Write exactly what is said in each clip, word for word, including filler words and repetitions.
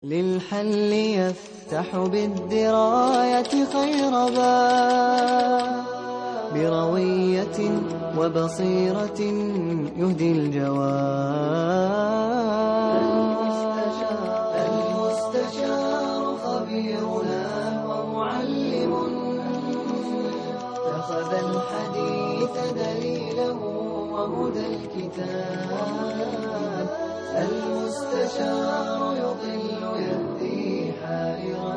للحل يفتح بالدراية خير باب، بروية وبصيرة يهدي الجواب. المستشار خبيرنا ومعلم، اتخذ الحديث دليله وهدى الكتاب. المستشار يضل يهدي حائرا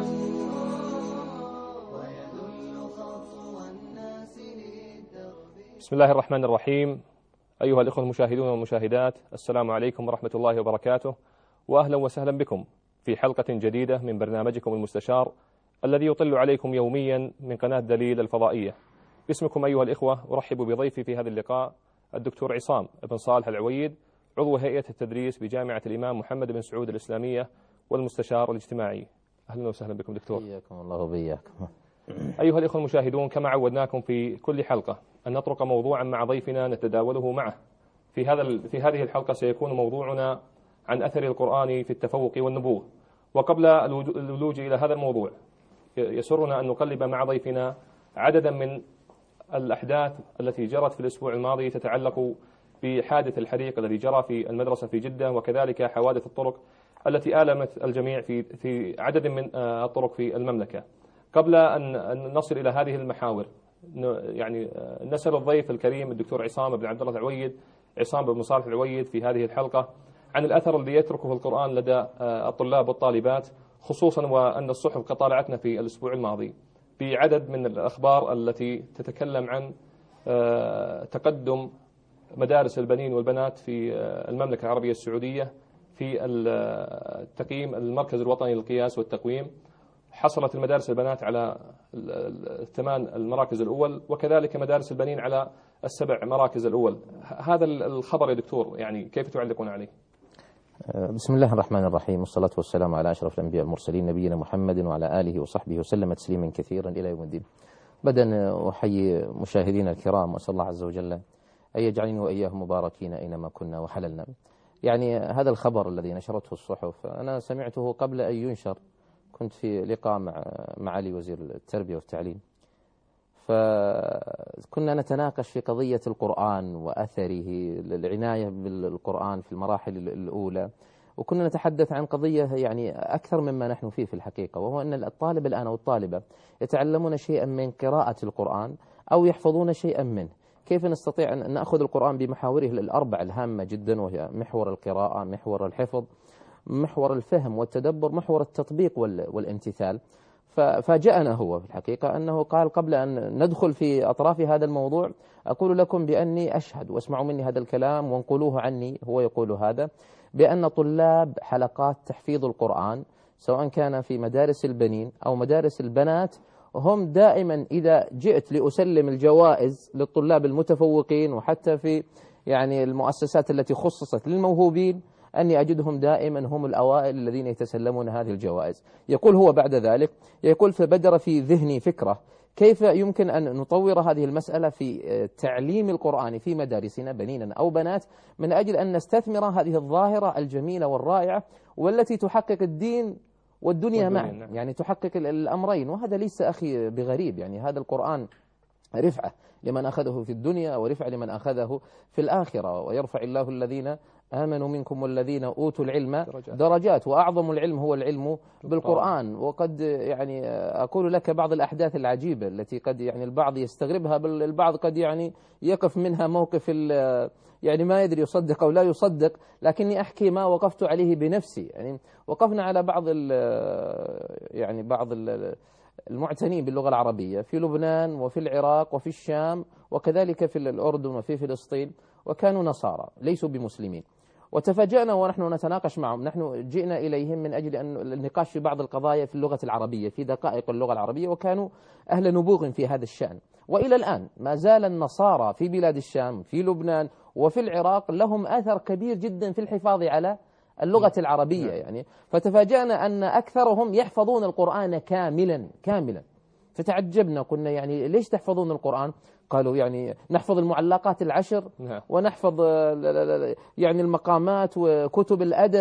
ويدل خطو الناس للدرب. بسم الله الرحمن الرحيم. أيها الإخوة المشاهدون والمشاهدات، السلام عليكم ورحمة الله وبركاته، وأهلا وسهلا بكم في حلقة جديدة من برنامجكم المستشار الذي يطل عليكم يوميا من قناة دليل الفضائية. باسمكم أيها الإخوة أرحب بضيفي في هذا اللقاء الدكتور عصام بن صالح العويد، عضو هيئة التدريس بجامعة الإمام محمد بن سعود الإسلامية والمستشار الاجتماعي. أهلا وسهلا بكم دكتور. حياكم الله وبياكم. أيها الإخوة المشاهدون، كما عودناكم في كل حلقة أن نطرق موضوعا مع ضيفنا نتداوله معه. في هذا في هذه الحلقة سيكون موضوعنا عن أثر القرآن في التفوق والنبوغ. وقبل الولوج إلى هذا الموضوع يسرنا أن نقلب مع ضيفنا عددا من الأحداث التي جرت في الأسبوع الماضي تتعلق بحادث الحريق الذي جرى في المدرسة في جدة، وكذلك حوادث الطرق التي آلمت الجميع في في عدد من الطرق في المملكة. قبل أن نصل إلى هذه المحاور يعني نسأل الضيف الكريم الدكتور عصام بن عبد الله العويد، عصام بن صالح العويد، في هذه الحلقة عن الأثر الذي يتركه القرآن لدى الطلاب والطالبات، خصوصا وأن الصحف قد طالعتنا في الأسبوع الماضي بعدد من الأخبار التي تتكلم عن تقدم مدارس البنين والبنات في المملكة العربية السعودية في التقييم المركز الوطني للقياس والتقويم. حصلت المدارس البنات على الثمان المراكز الأول، وكذلك مدارس البنين على السبع مراكز الأول. هذا الخبر يا دكتور يعني كيف تعلقون عليه؟ بسم الله الرحمن الرحيم، والصلاة والسلام على أشرف الأنبياء المرسلين نبينا محمد وعلى آله وصحبه وسلم تسليما كثيرا إلى يوم الدين. بدأ أحيي مشاهدينا الكرام، وأسأل الله عز وجل أن يجعلني وإياهم مباركين أينما كنا وحللنا. يعني هذا الخبر الذي نشرته الصحف أنا سمعته قبل أن ينشر، كنت في لقاء مع معالي وزير التربية والتعليم، فكنا نتناقش في قضية القرآن وأثره، العناية بالقرآن في المراحل الأولى، وكنا نتحدث عن قضية يعني أكثر مما نحن فيه في الحقيقة، وهو أن الطالب الآن أو الطالبة يتعلمون شيئا من قراءة القرآن أو يحفظون شيئا منه. كيف نستطيع أن نأخذ القرآن بمحاوره الأربع الهامة جدا، وهي محور القراءة، محور الحفظ، محور الفهم والتدبر، محور التطبيق والامتثال. ففاجأنا هو في الحقيقة أنه قال قبل أن ندخل في أطراف هذا الموضوع أقول لكم بأني أشهد، واسمعوا مني هذا الكلام وانقلوه عني، هو يقول هذا، بأن طلاب حلقات تحفيظ القرآن سواء كان في مدارس البنين أو مدارس البنات هم دائما إذا جئت لأسلم الجوائز للطلاب المتفوقين، وحتى في يعني المؤسسات التي خصصت للموهوبين، أني أجدهم دائما هم الأوائل الذين يتسلمون هذه الجوائز. يقول هو بعد ذلك، يقول فبدر في ذهني فكرة كيف يمكن أن نطور هذه المسألة في تعليم القرآن في مدارسنا بنينا أو بنات، من أجل أن نستثمر هذه الظاهرة الجميلة والرائعة والتي تحقق الدين والدنيا معا، يعني تحقق الأمرين. وهذا ليس أخي بغريب، يعني هذا القرآن رفعة لمن أخذه في الدنيا ورفعة لمن أخذه في الآخرة، ويرفع الله الذين آمنوا منكم والذين أوتوا العلم درجات, درجات وأعظم العلم هو العلم بالقرآن. وقد يعني أقول لك بعض الأحداث العجيبة التي قد يعني البعض يستغربها، بل البعض قد يعني يقف منها موقف يعني ما يدري يصدق أو لا يصدق، لكني أحكي ما وقفت عليه بنفسي. يعني وقفنا على بعض يعني بعض المعتنين باللغة العربية في لبنان وفي العراق وفي الشام وكذلك في الأردن وفي فلسطين، وكانوا نصارى ليسوا بمسلمين. وتفاجأنا ونحن نتناقش معهم، نحن جئنا إليهم من أجل أن النقاش في بعض القضايا في اللغة العربية، في دقائق اللغة العربية، وكانوا أهل نبوغ في هذا الشأن. وإلى الآن ما زال النصارى في بلاد الشام في لبنان وفي العراق لهم أثر كبير جدا في الحفاظ على اللغة العربية. يعني فتفاجأنا أن أكثرهم يحفظون القرآن كاملا كاملا. فتعجبنا، قلنا يعني ليش تحفظون القرآن؟ قالوا يعني نحفظ المعلقات العشر ونحفظ يعني المقامات وكتب الأدب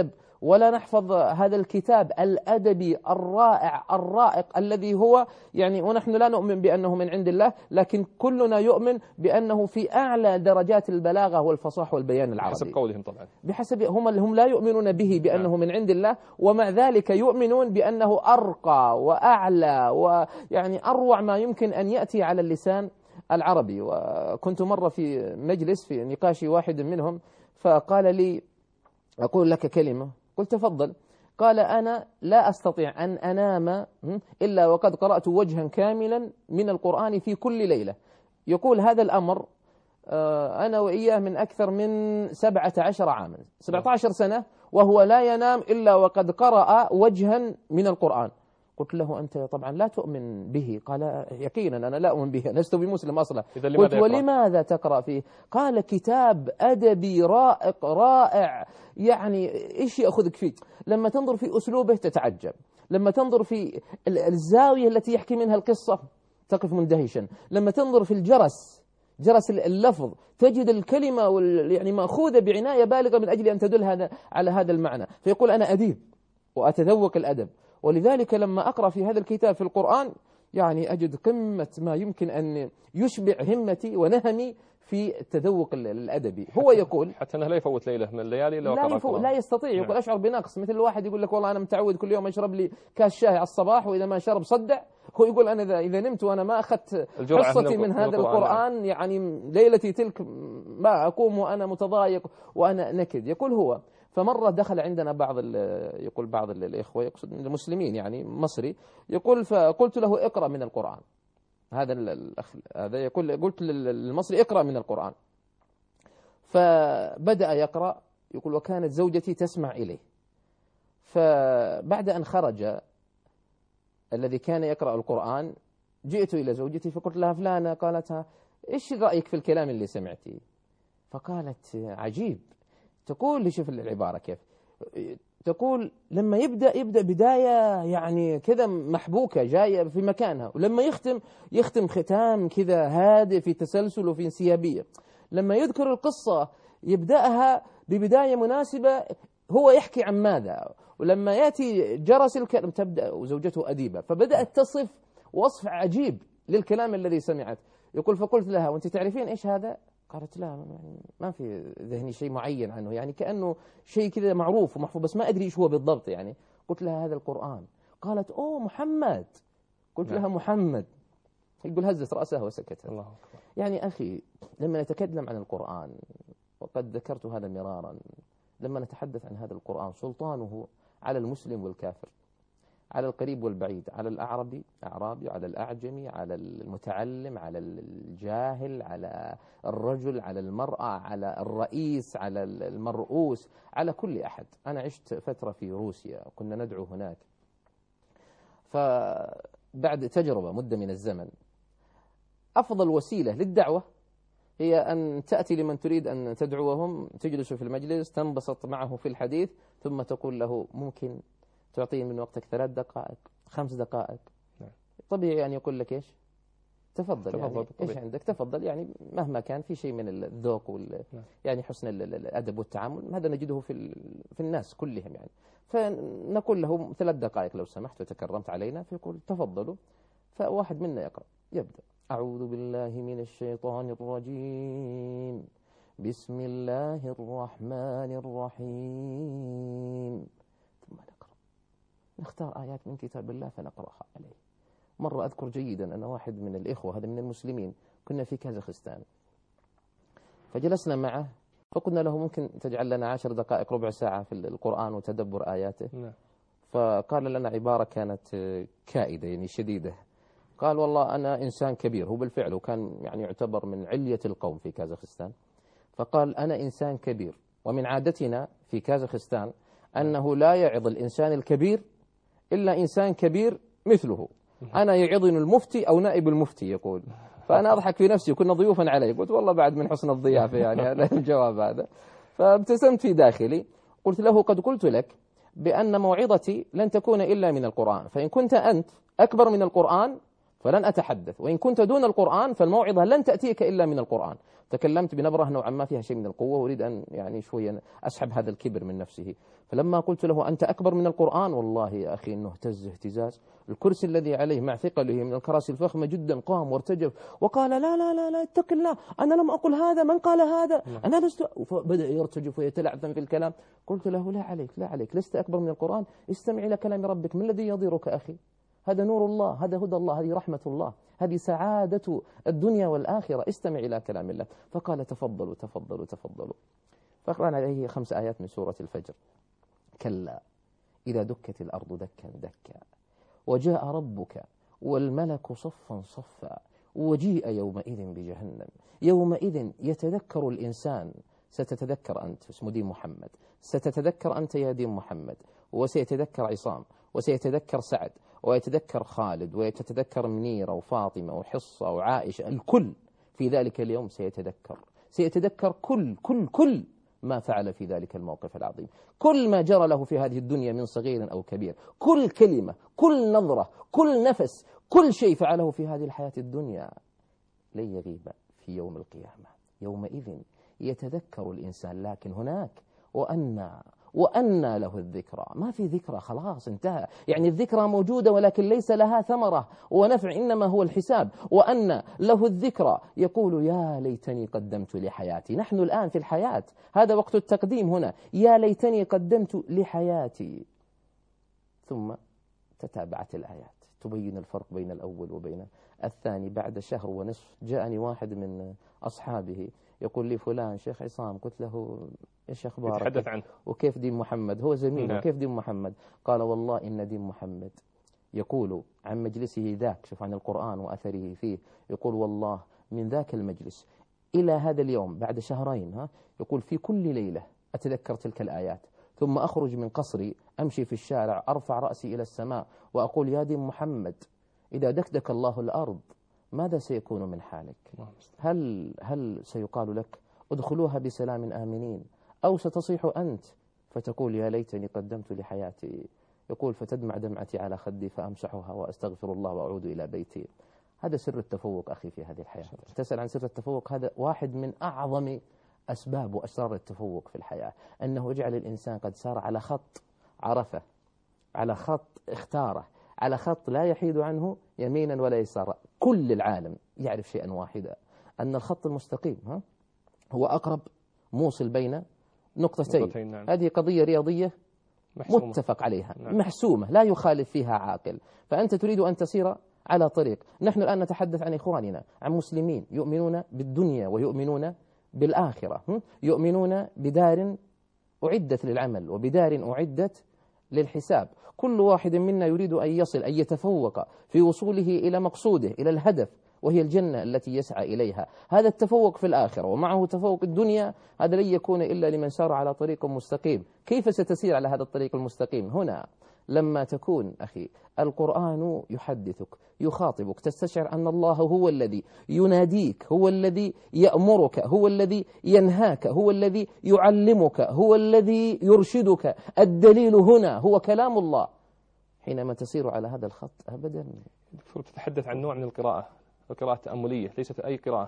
ولا نحفظ هذا الكتاب الأدبي الرائع الرائق الذي هو يعني، ونحن لا نؤمن بأنه من عند الله، لكن كلنا يؤمن بأنه في أعلى درجات البلاغة والفصاحة والبيان العربي بحسب قولهم طبعا، بحسب هم هم لا يؤمنون به بأنه من عند الله، ومع ذلك يؤمنون بأنه أرقى وأعلى ويعني أروع ما يمكن أن يأتي على اللسان العربي. وكنت مرة في مجلس في نقاش واحد منهم فقال لي أقول لك كلمة، قلت تفضل. قال أنا لا أستطيع أن أنام إلا وقد قرأت وجها كاملا من القرآن في كل ليلة. يقول هذا الأمر أنا وإياه من أكثر من سبعة عشر عاما، سبعة عشر سنة، وهو لا ينام إلا وقد قرأ وجها من القرآن. قلت له أنت طبعا لا تؤمن به. قال يقينا أنا لا أؤمن به، لست بمسلم أصلا. قلت ولماذا تقرأ فيه؟ قال كتاب أدبي رائق رائع، يعني إيش يأخذك فيه؟ لما تنظر في أسلوبه تتعجب، لما تنظر في الزاوية التي يحكي منها القصة تقف مندهشا، لما تنظر في الجرس، جرس اللفظ، تجد الكلمة وال يعني مأخوذة بعناية بالغة من أجل أن تدل هذا على هذا المعنى. فيقول أنا أديب وأتذوق الأدب، ولذلك لما أقرأ في هذا الكتاب في القرآن يعني أجد قمة ما يمكن أن يشبع همتي ونهمي في التذوق الأدبي. هو يقول حتى أنه لا يفوت ليلة من الليالي لا, لا, يفوت لا يستطيع. يقول نعم. أشعر بنقص، مثل الواحد يقول لك والله أنا متعود كل يوم أشرب لي كاس شاي على الصباح، وإذا ما شرب صدع. هو يقول أنا إذا, إذا نمت وأنا ما أخذت حصتي من هذا القرآن يعني ليلتي تلك ما أقوم وأنا متضايق وأنا نكد. يقول هو فمرة دخل عندنا بعض يقول بعض الإخوة يقصد المسلمين يعني مصري، يقول فقلت له اقرأ من القرآن. هذا الأخ هذا يقول قلت للمصري اقرأ من القرآن، فبدأ يقرأ. يقول وكانت زوجتي تسمع إليه، فبعد أن خرج الذي كان يقرأ القرآن جئت إلى زوجتي فقلت لها فلانة، قالتها إيش رأيك في الكلام اللي سمعتي؟ فقالت عجيب. تقول لي شوف العبارة كيف، تقول لما يبدأ يبدأ بداية يعني كذا محبوكة جاية في مكانها، ولما يختم يختم ختام كذا هادئ في تسلسل وفي انسيابية. لما يذكر القصة يبدأها ببداية مناسبة، هو يحكي عن ماذا، ولما يأتي جرس الكلام تبدأ وزوجته أديبة، فبدأت تصف وصف عجيب للكلام الذي سمعت. يقول فقلت لها وانت تعرفين إيش هذا؟ قالت لا ما في ذهني شيء معين عنه، يعني كأنه شيء كذا معروف ومحفوظ بس ما أدري إيش هو بالضبط يعني. قلت لها هذا القرآن. قالت أوه محمد. قلت نعم. لها محمد. يقول هزت رأسها وسكتت. الله أكبر. يعني أخي لما نتكلم عن القرآن، وقد ذكرت هذا مرارا، لما نتحدث عن هذا القرآن سلطانه على المسلم والكافر، على القريب والبعيد، على الأعربي أعرابي، على الأعجمي، على المتعلم، على الجاهل، على الرجل، على المرأة، على الرئيس، على المرؤوس، على كل أحد. أنا عشت فترة في روسيا كنا ندعو هناك، فبعد تجربة مدة من الزمن أفضل وسيلة للدعوة هي أن تأتي لمن تريد أن تدعوهم، تجلس في المجلس تنبسط معه في الحديث، ثم تقول له ممكن تعطيه من وقتك ثلاث دقائق خمس دقائق. نعم. طبيعي أن يقول لك إيش تفضل, تفضل يعني طبيعي. إيش عندك تفضل، يعني مهما كان في شيء من الذوق وال نعم. يعني حسن الأدب والتعامل، هذا نجده في في الناس كلهم يعني. فنقول له ثلاث دقائق لو سمحت وتكرمت علينا، فيقول تفضلوا. فواحد منا يقرأ يبدأ أعوذ بالله من الشيطان الرجيم بسم الله الرحمن الرحيم، ثم نقرأ نختار آيات من كتاب الله فنقرأها عليه. مرة أذكر جيدا أن واحد من الإخوة هذا من المسلمين كنا في كازاخستان، فجلسنا معه فقلنا له ممكن تجعل لنا عشر دقائق ربع ساعة في القرآن وتدبر آياته. لا. فقال لنا عبارة كانت كائدة يعني شديدة، قال والله أنا إنسان كبير، هو بالفعل وكان يعني يعتبر من علية القوم في كازاخستان. فقال أنا إنسان كبير، ومن عادتنا في كازاخستان أنه لا يعظ الإنسان الكبير إلا إنسان كبير مثله، أنا يعظني المفتي أو نائب المفتي يقول. فأنا أضحك في نفسي وكنا ضيوفا علي، قلت والله بعد من حسن الضيافة يعني هذا الجواب هذا. فابتسمت في داخلي قلت له قد قلت لك بأن موعظتي لن تكون إلا من القرآن، فإن كنت أنت أكبر من القرآن فلن أتحدث، وإن كنت دون القرآن فالموعظة لن تأتيك إلا من القرآن. تكلمت بنبرة نوعا ما فيها شيء من القوة، وأريد أن يعني شوية أسحب هذا الكبر من نفسه. فلما قلت له أنت أكبر من القرآن، والله يا أخي أنه اهتز اهتزاز. الكرسي الذي عليه مع ثقله من الكراسي الفخمة جدا قام وارتجف وقال لا لا لا لا اتق الله، أنا لم أقل هذا، من قال هذا؟ أنا لست. بدأ يرتجف ويتلعثم في الكلام. قلت له لا عليك لا عليك، لست أكبر من القرآن، استمع إلى كلام ربك، ما الذي يضيرك أخي؟ هذا نور الله، هذا هدى الله، هذه رحمة الله، هذه سعادة الدنيا والآخرة، استمع إلى كلام الله. فقال تفضلوا تفضلوا تفضلوا. فقرأنا عليه خمس آيات من سورة الفجر. كلا إذا دكت الأرض دكا دكا وجاء ربك والملك صفا صفا وجيء يومئذ بجهنم يومئذ يتذكر الإنسان. ستتذكر أنت، اسمه دين محمد، ستتذكر أنت يا دين محمد، وسيتذكر عصام، وسيتذكر سعد، ويتذكر خالد، ويتذكر منيرة وفاطمة وحصة وعائشة. الكل في ذلك اليوم سيتذكر، سيتذكر كل كل كل ما فعل في ذلك الموقف العظيم، كل ما جرى له في هذه الدنيا من صغير أو كبير، كل كلمة، كل نظرة، كل نفس، كل شيء فعله في هذه الحياة الدنيا لن يغيب في يوم القيامة. يومئذ يتذكر الإنسان، لكن هناك وأنى وأنى له الذكرى. ما في ذكرى، خلاص انتهى. يعني الذكرى موجودة ولكن ليس لها ثمرة ونفع، إنما هو الحساب. وأنى له الذكرى يقول يا ليتني قدمت لحياتي. نحن الآن في الحياة، هذا وقت التقديم هنا. يا ليتني قدمت لحياتي. ثم تتابعت الآيات تبين الفرق بين الأول وبين الثاني. بعد شهر ونصف جاءني واحد من أصحابه يقول لي فلان شيخ عصام. قلت له إيش أخبارك؟ يتحدث عنه وكيف دين محمد؟ هو زميل. نعم. وكيف دين محمد؟ قال والله إن دين محمد يقول عن مجلسه ذاك، شوف عن القرآن وأثره فيه، يقول والله من ذاك المجلس إلى هذا اليوم بعد شهرين ها يقول في كل ليلة أتذكر تلك الآيات، ثم أخرج من قصري أمشي في الشارع أرفع رأسي إلى السماء وأقول يا دين محمد إذا دكدك الله الأرض ماذا سيكون من حالك؟ هل هل سيقال لك ادخلوها بسلام آمنين، أو ستصيح أنت فتقول يا ليتني قدمت لحياتي؟ يقول فتدمع دمعتي على خدي فأمسحها وأستغفر الله وأعود إلى بيتي. هذا سر التفوق أخي في هذه الحياة. تسأل عن سر التفوق، هذا واحد من أعظم أسباب وأسرار التفوق في الحياة، أنه يجعل الإنسان قد سار على خط عرفه، على خط اختاره، على خط لا يحيد عنه يمينا ولا يسارا. كل العالم يعرف شيئا واحدا، أن الخط المستقيم ها هو أقرب موصل بين نقطتين. نعم. هذه قضية رياضية محسومة. متفق عليها. نعم. محسومة لا يخالف فيها عاقل. فأنت تريد أن تسير على طريق. نحن الآن نتحدث عن إخواننا، عن مسلمين يؤمنون بالدنيا ويؤمنون بالآخرة، يؤمنون بدار أعدت للعمل وبدار أعدت للحساب. كل واحد منا يريد أن يصل، أن يتفوق في وصوله إلى مقصوده، إلى الهدف، وهي الجنة التي يسعى إليها. هذا التفوق في الآخرة، ومعه تفوق الدنيا. هذا لن يكون إلا لمن سار على طريق مستقيم. كيف ستسير على هذا الطريق المستقيم؟ هنا لما تكون أخي القرآن يحدثك يخاطبك، تستشعر أن الله هو الذي يناديك، هو الذي يأمرك، هو الذي ينهاك، هو الذي يعلمك، هو الذي يرشدك. الدليل هنا هو كلام الله. حينما تسير على هذا الخط أبدا. دكتور تتحدث عن نوع من القراءة، القراءة التأملية، ليست أي قراءة.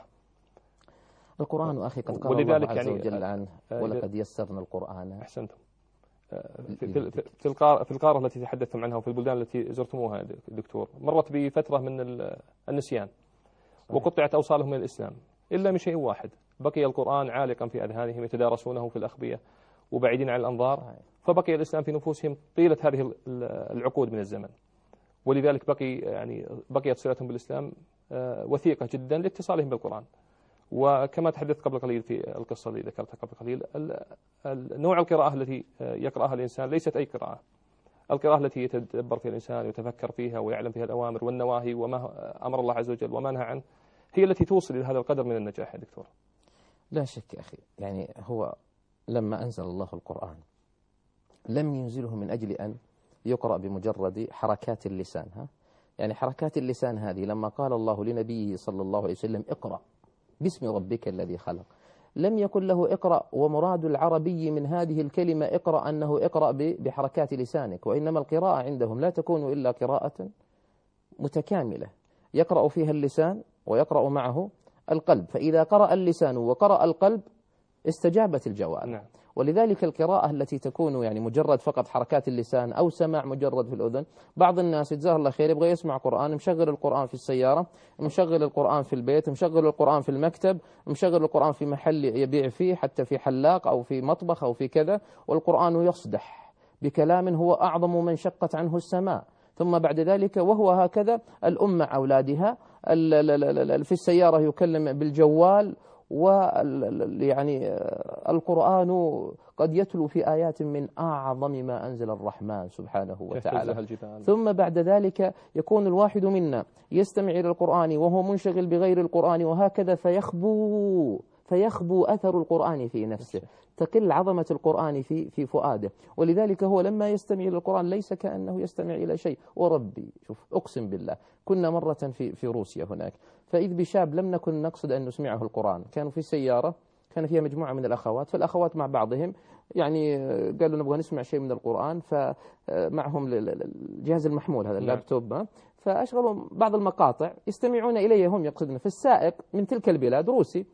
القرآن أخي قد قال الله عز وجل عنه ولقد يسرنا القرآن. أحسنتم. في في في القارة في القارة التي تحدثتم عنها وفي البلدان التي زرتموها دكتور، مرت بفترة من النسيان وقطعت أوصالهم من الإسلام، إلا من شيء واحد، بقي القرآن عالقا في أذهانهم يتدارسونه في الأخبية وبعيدين عن الأنظار، فبقي الإسلام في نفوسهم طيلة هذه العقود من الزمن، ولذلك بقي يعني بقيت صلتهم بالإسلام وثيقة جدا لاتصالهم بالقرآن. وكما تحدثت قبل قليل في القصة التي ذكرتها قبل قليل، نوع القراءة التي يقرأها الإنسان ليست أي قراءة. القراءة التي يتدبر فيها الإنسان ويتفكر فيها ويعلم فيها الأوامر والنواهي وما أمر الله عز وجل وما نهى عنه، هي التي توصل إلى هذا القدر من النجاح يا دكتور. لا شك يا أخي، يعني هو لما أنزل الله القرآن لم ينزله من أجل أن يقرأ بمجرد حركات اللسان. ها؟ يعني حركات اللسان هذه لما قال الله لنبيه صلى الله عليه وسلم اقرأ باسم ربك الذي خلق، لم يكن له اقرأ ومراد العربي من هذه الكلمة اقرأ أنه اقرأ بحركات لسانك، وإنما القراءة عندهم لا تكون إلا قراءة متكاملة. يقرأ فيها اللسان ويقرأ معه القلب، فإذا قرأ اللسان وقرأ القلب استجابت الجوارح. نعم. ولذلك القراءة التي تكون يعني مجرد فقط حركات اللسان أو سماع مجرد في الأذن، بعض الناس جزاه الله خير يبغى يسمع قرآن، مشغل القرآن في السيارة، مشغل القرآن في البيت، مشغل القرآن في المكتب، مشغل القرآن في محل يبيع فيه، حتى في حلاق أو في مطبخ أو في كذا، والقرآن يصدح بكلام هو أعظم من شقت عنه السماء. ثم بعد ذلك وهو هكذا الأم مع أولادها، في السيارة يكلم بالجوال، ويعني القرآن قد يتلو في آيات من أعظم ما أنزل الرحمن سبحانه وتعالى. ثم بعد ذلك يكون الواحد منا يستمع إلى القرآن وهو منشغل بغير القرآن، وهكذا فيخبو فيخبو أثر القرآن في نفسه، تقل عظمة القرآن في في فؤاده. ولذلك هو لما يستمع إلى القرآن ليس كأنه يستمع إلى شيء. وربي شوف أقسم بالله، كنا مرة في في روسيا هناك، فإذ بشاب لم نكن نقصد أن نسمعه القرآن، كانوا في سيارة كان فيها مجموعة من الأخوات، فالأخوات مع بعضهم يعني قالوا نبغى نسمع شيء من القرآن، فمعهم الجهاز المحمول هذا اللابتوب، فأشغلوا بعض المقاطع يستمعون إليه هم يقصدون. فالسائق من تلك البلاد روسي،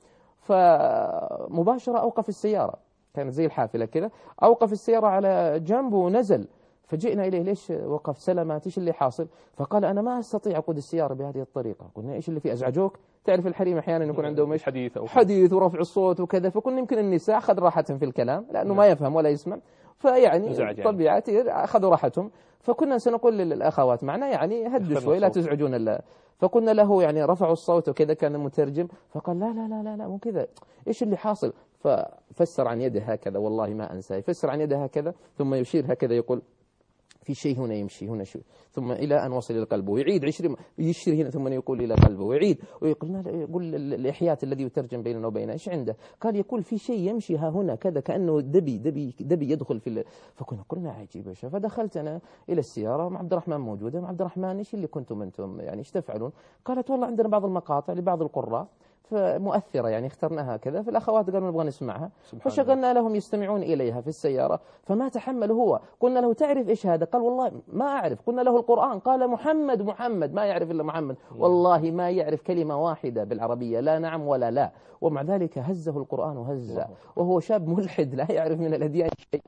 فمباشرة أوقف السيارة، كانت زي الحافلة كذا، أوقف السيارة على جنبه ونزل. فجئنا إليه، ليش وقف سلامات، إيش اللي حاصل؟ فقال أنا ما أستطيع أقود السيارة بهذه الطريقة. قلنا إيش اللي فيه، أزعجوك؟ تعرف الحريم أحيانا يكون عندهم إيش حديث أو حديث ورفع الصوت وكذا، فكنا يمكن النساء أخذ راحتهم في الكلام لأنه ما يفهم ولا يسمع، فيعني طبيعة أخذوا راحتهم. فكنا سنقول للأخوات معنا يعني هدوا شوي لا تزعجون الله. فقلنا له يعني رفعوا الصوت وكذا، كان المترجم، فقال لا لا لا لا, لا مو كذا، إيش اللي حاصل؟ ففسر عن يده هكذا، والله ما أنسى، يفسر عن يده هكذا ثم يشير هكذا يقول في شيء هنا يمشي هنا شيء، ثم إلى أن وصل إلى قلبه، ويعيد عشرين يشير هنا ثم يقول إلى قلبه ويعيد ويقول يقول الإحياء الذي يترجم بيننا وبينه إيش عنده؟ قال يقول في شيء يمشي ها هنا كذا، كأنه دبي دبي دبي يدخل في ال... فكنا قلنا عجيب يا شيخ. فدخلت أنا إلى السيارة مع عبد الرحمن موجودة، مع عبد الرحمن إيش اللي كنتم أنتم يعني إيش تفعلون؟ قالت والله عندنا بعض المقاطع لبعض القراء مؤثرة يعني اخترناها كذا، فالأخوات قالوا نبغى نسمعها، فشغلنا لهم يستمعون إليها في السيارة. فما تحمل هو، قلنا له تعرف إيش هذا؟ قال والله ما أعرف. قلنا له القرآن، قال محمد محمد، ما يعرف إلا محمد، والله ما يعرف كلمة واحدة بالعربية، لا نعم ولا لا. ومع ذلك هزه القرآن هزة، وهو شاب ملحد لا يعرف من الأديان شيء،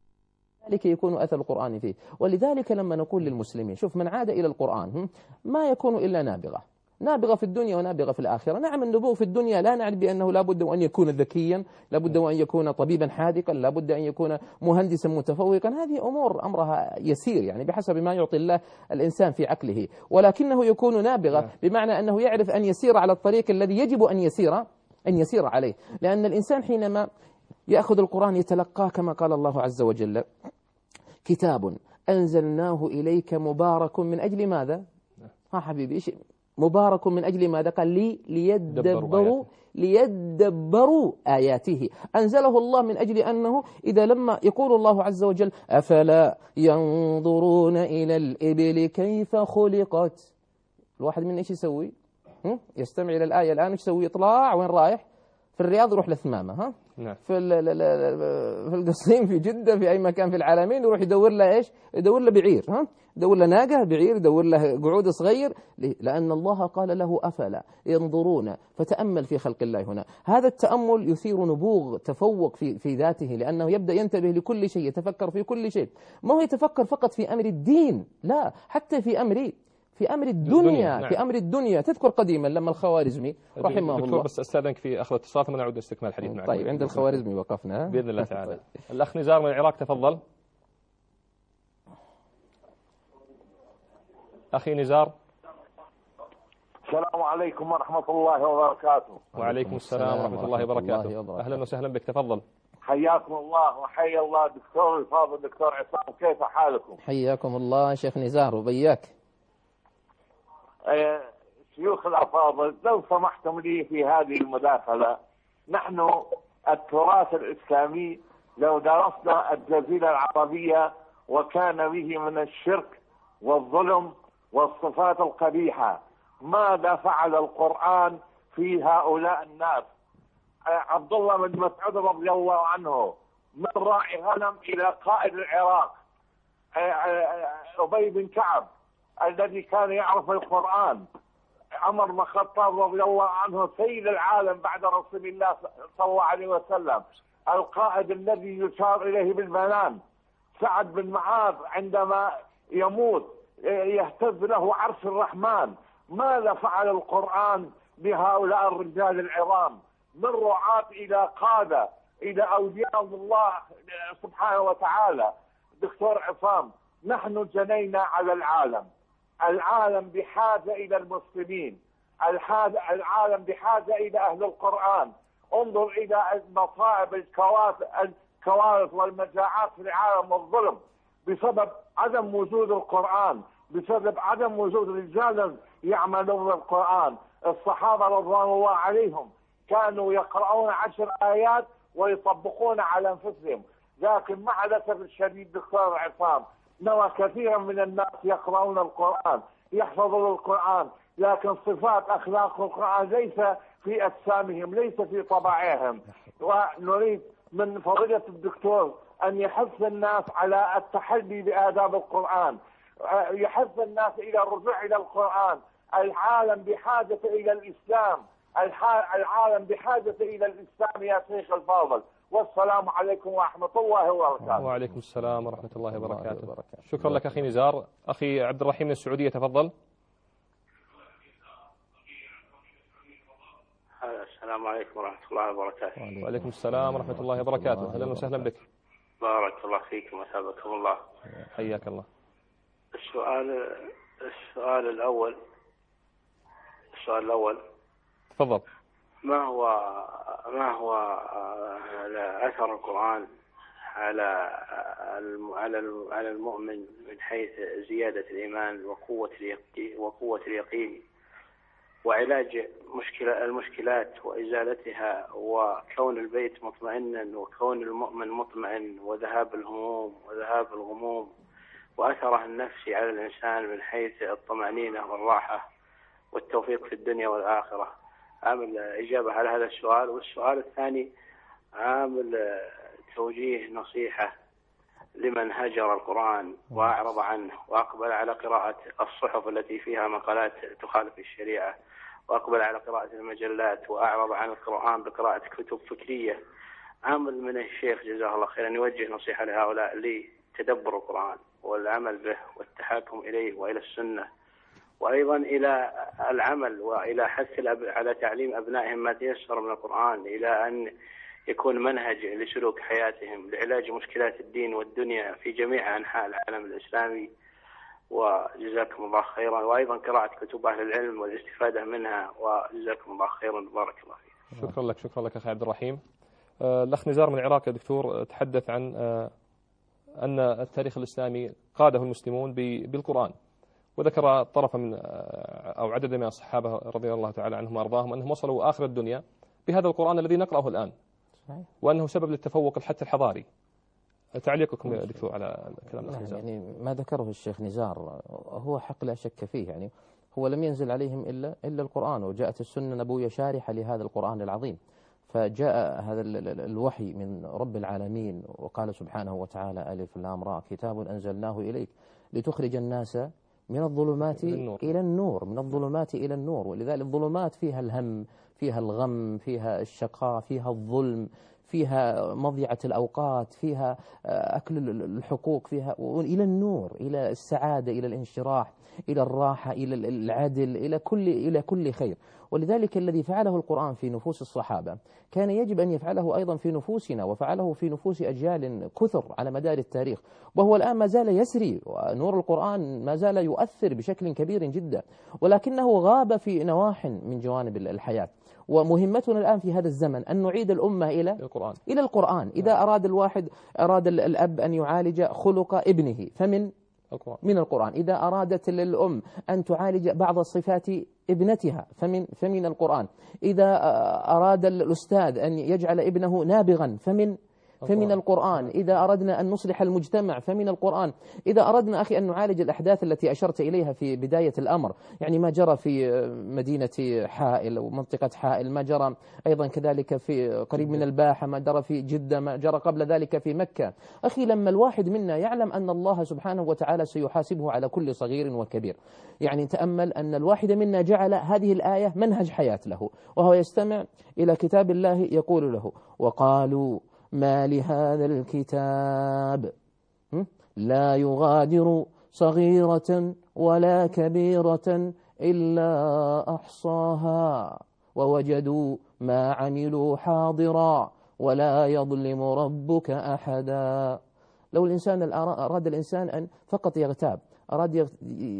ذلك يكون أثر القرآن فيه. ولذلك لما نقول للمسلمين شوف من عاد إلى القرآن ما يكون إلا نابغة، نابغة في الدنيا ونابغة في الآخرة. نعم النبوغ في الدنيا لا نعني بأنه لا بد وأن يكون ذكيا، لا بد وأن يكون طبيبا حاذقا، لا بد أن يكون مهندسا متفوقا، هذه أمور أمرها يسير يعني بحسب ما يعطي الله الإنسان في عقله، ولكنه يكون نابغة بمعنى أنه يعرف أن يسير على الطريق الذي يجب أن يسير أن يسير عليه. لأن الإنسان حينما يأخذ القرآن يتلقاه كما قال الله عز وجل كتاب أنزلناه إليك مبارك من أجل ماذا؟ ها حبيبي إيش مبارك من أجل ماذا؟ قال لي ليدبروا ليدبروا آياته. أنزله الله من أجل أنه إذا لما يقول الله عز وجل أفلا ينظرون إلى الإبل كيف خلقت، الواحد من إيش يسوي؟ يستمع إلى الآية الآن إيش يسوي؟ يطلع وين رايح؟ في الرياض يروح للثمامة، ها؟ نعم. في في القصيم في جدة في أي مكان في العالمين يروح يدور له إيش؟ يدور له بعير، ها؟ يدور له ناقة بعير، يدور له قعود صغير، لأن الله قال له أفلا ينظرون. فتأمل في خلق الله هنا، هذا التأمل يثير نبوغ تفوق في في ذاته، لأنه يبدأ ينتبه لكل شيء، يتفكر في كل شيء، ما هو يتفكر فقط في أمر الدين، لا حتى في أمر في أمر الدنيا, الدنيا. نعم. في أمر الدنيا. تذكر قديما لما الخوارزمي رحمه الله، بس أستاذنك في أخذ اتصال ثم نعود لاستكمال الحديث معك. طيب عند الخوارزمي وقفنا بإذن الله تعالى. الأخ نزار من العراق تفضل. أخي نزار. السلام عليكم ورحمة الله وبركاته. وعليكم السلام ورحمة الله وبركاته. أهلا وسهلا بك، تفضل. حياكم الله وحيا الله دكتور الفاضل دكتور عصام، كيف حالكم؟ حياكم الله شيخ نزار وبياك. شيوخ الأفاضل لو سمحتم لي في هذه المداخلة، نحن التراث الإسلامي لو درسنا الجزيرة العربية وكان به من الشرك والظلم والصفات القبيحة، ماذا فعل القرآن في هؤلاء الناس؟ عبد الله بن مسعود رضي الله عنه من راعي غنم إلى قائد العراق، أبي بن كعب الذي كان يعرف القرآن، عمر بن الخطاب رضي الله عنه سيد العالم بعد رسول الله صلى الله عليه وسلم، القائد الذي يشار إليه بالمنام، سعد بن معاذ عندما يموت يهتز له عرش الرحمن. ماذا فعل القرآن بهؤلاء الرجال العظام من رعاة إلى قادة إلى أولياء الله سبحانه وتعالى؟ دكتور عصام، نحن جنينا على العالم، العالم بحاجة إلى المسلمين، العالم بحاجة إلى أهل القرآن. انظر إلى مصائب الكوارث والمجاعات في العالم والظلم بسبب عدم وجود القرآن، بسبب عدم وجود رجال يعملون بالقرآن. الصحابة رضوان الله عليهم كانوا يقرؤون عشر آيات ويطبقون على أنفسهم، لكن مع الأسف الشديد دكتور عصام نرى كثيرا من الناس يقرؤون القرآن، يحفظون القرآن، لكن صفات أخلاق القرآن ليس في أجسامهم، ليس في طبائعهم. ونريد من فضيلة الدكتور أن يحث الناس على التحلي بآداب القرآن، يحث الناس إلى الرجوع إلى القرآن. العالم بحاجة إلى الإسلام، العالم بحاجة إلى الإسلام يا شيخ الفاضل. والسلام عليكم ورحمة الله وبركاته. وعليكم السلام ورحمة الله وبركاته. شكرا لك أخي نزار. أخي عبد الرحيم من السعودية تفضل. السلام عليكم ورحمة الله وبركاته. وعليكم السلام ورحمة الله وبركاته. أهلا وسهلا بك. بارك الله فيكم وثابكم الله. حياك الله. السؤال السؤال الأول السؤال الأول تفضل. ما هو ما هو أثر القرآن على على على المؤمن من حيث زيادة الإيمان وقوة اليقين وقوة اليقين وعلاج مشكلة المشكلات وإزالتها، وكون البيت مطمئنا وكون المؤمن مطمئن، وذهاب الهموم وذهاب الغموم، وأثره النفسي على الإنسان من حيث الطمأنينة والراحة والتوفيق في الدنيا والآخرة. عامل إجابة على هذا السؤال. والسؤال الثاني عامل توجيه نصيحة لمن هجر القرآن وأعرض عنه وأقبل على قراءة الصحف التي فيها مقالات تخالف الشريعة، وأقبل على قراءة المجلات، وأعرض عن القرآن بقراءة كتب فكرية. عامل من الشيخ جزاه الله خيرا يوجه نصيحة لهؤلاء لتدبر القرآن والعمل به والتحاكم إليه وإلى السنة، وأيضا إلى العمل وإلى حث على تعليم أبنائهم ما تيسر من القرآن، إلى أن يكون منهج لسلوك حياتهم لعلاج مشكلات الدين والدنيا في جميع أنحاء العالم الإسلامي. وجزاكم الله خيرا. وأيضا قراءة كتب أهل العلم والاستفادة منها، وجزاكم الله خيرا. بارك الله فيك. شكرا لك. شكرا لك أخي عبد الرحيم. الأخ نزار من العراق يا دكتور تحدث عن أن التاريخ الإسلامي قاده المسلمون بالقرآن، وذكر طرفا من أو عددا من الصحابة رضي الله تعالى عنهم وأرضاهم أنهم وصلوا آخر الدنيا بهذا القرآن الذي نقرأه الآن، وأنه سبب للتفوق حتى الحضاري. تعليقكم يا دكتور على كلام الأخ نزار؟ يعني ما ذكره الشيخ نزار هو حق لا شك فيه. يعني هو لم ينزل عليهم إلا إلا القرآن، وجاءت السنة النبوية شارحة لهذا القرآن العظيم. فجاء هذا الوحي من رب العالمين، وقال سبحانه وتعالى: ألف لام را كتاب أنزلناه إليك لتخرج الناس من الظلمات النور. إلى النور، من الظلمات إلى النور. ولذلك الظلمات فيها الهم، فيها الغم، فيها الشقاء، فيها الظلم، فيها مضيعة الأوقات، فيها أكل الحقوق، فيها إلى النور، إلى السعادة، إلى الانشراح، إلى الراحة، إلى العدل، إلى كل إلى كل خير. ولذلك الذي فعله القرآن في نفوس الصحابة كان يجب أن يفعله أيضا في نفوسنا، وفعله في نفوس أجيال كثر على مدار التاريخ، وهو الآن ما زال يسري، ونور القرآن ما زال يؤثر بشكل كبير جدا، ولكنه غاب في نواح من جوانب الحياة. ومهمتنا الآن في هذا الزمن أن نعيد الأمة إلى القرآن. إلى القرآن. إذا أراد الواحد أراد الأب أن يعالج خلق ابنه فمن القرآن. من القرآن. إذا أرادت الأم أن تعالج بعض صفات ابنتها فمن فمن القرآن. إذا أراد الأستاذ أن يجعل ابنه نابغا فمن فمن القرآن. إذا أردنا أن نصلح المجتمع فمن القرآن. إذا أردنا أخي أن نعالج الأحداث التي أشرت إليها في بداية الأمر، يعني ما جرى في مدينة حائل ومنطقة حائل، ما جرى أيضا كذلك في قريب من الباحة، ما جرى في جدة، ما جرى قبل ذلك في مكة. أخي لما الواحد منا يعلم أن الله سبحانه وتعالى سيحاسبه على كل صغير وكبير، يعني تأمل أن الواحد منا جعل هذه الآية منهج حياة له، وهو يستمع إلى كتاب الله يقول له: وقالوا ما لهذا الكتاب لا يغادر صغيرة ولا كبيرة إلا أحصاها ووجدوا ما عملوا حاضرا ولا يظلم ربك أحدا. لو الإنسان أراد الإنسان أن فقط يغتاب، أراد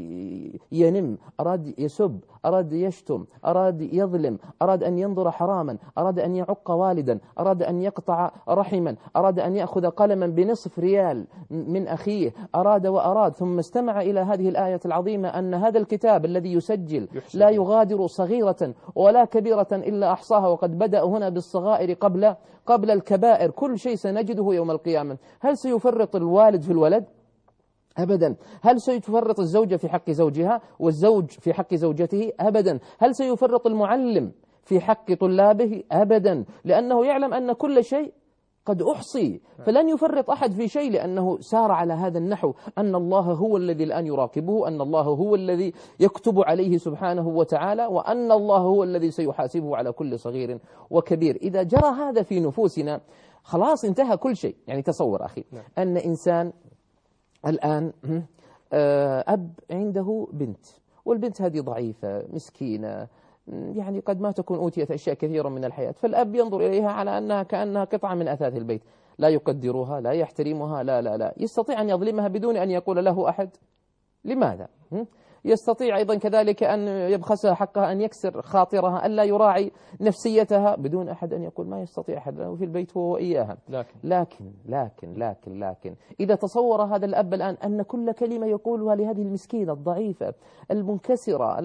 ينم، أراد يسب، أراد يشتم، أراد يظلم، أراد أن ينظر حراما، أراد أن يعق والدا، أراد أن يقطع رحما، أراد أن يأخذ قلما بنصف ريال من أخيه، أراد وأراد، ثم استمع إلى هذه الآية العظيمة أن هذا الكتاب الذي يسجل لا يغادر صغيرة ولا كبيرة إلا أحصاها، وقد بدأ هنا بالصغائر قبل قبل الكبائر، كل شيء سنجده يوم القيامة. هل سيفرط الوالد في الولد؟ أبدا. هل سيفرط الزوجة في حق زوجها والزوج في حق زوجته؟ أبدا. هل سيفرط المعلم في حق طلابه؟ أبدا، لأنه يعلم أن كل شيء قد أحصي، فلن يفرط أحد في شيء، لأنه سار على هذا النحو، أن الله هو الذي الآن يراقبه، أن الله هو الذي يكتب عليه سبحانه وتعالى، وأن الله هو الذي سيحاسبه على كل صغير وكبير. إذا جرى هذا في نفوسنا خلاص انتهى كل شيء. يعني تصور أخي أن إنسان الآن أب عنده بنت، والبنت هذه ضعيفة مسكينة، يعني قد ما تكون أوتيت أشياء كثيرة من الحياة، فالأب ينظر إليها على أنها كأنها قطعة من أثاث البيت، لا يقدرها، لا يحترمها، لا لا لا يستطيع أن يظلمها بدون أن يقول له أحد لماذا. يستطيع أيضا كذلك أن يبخسها حقها، أن يكسر خاطرها، ألا يراعي نفسيتها بدون أحد أن يقول، ما يستطيع أحد، في البيت هو وإياها. لكن لكن لكن لكن لكن إذا تصور هذا الأب الآن أن كل كلمة يقولها لهذه المسكينة الضعيفة المنكسرة،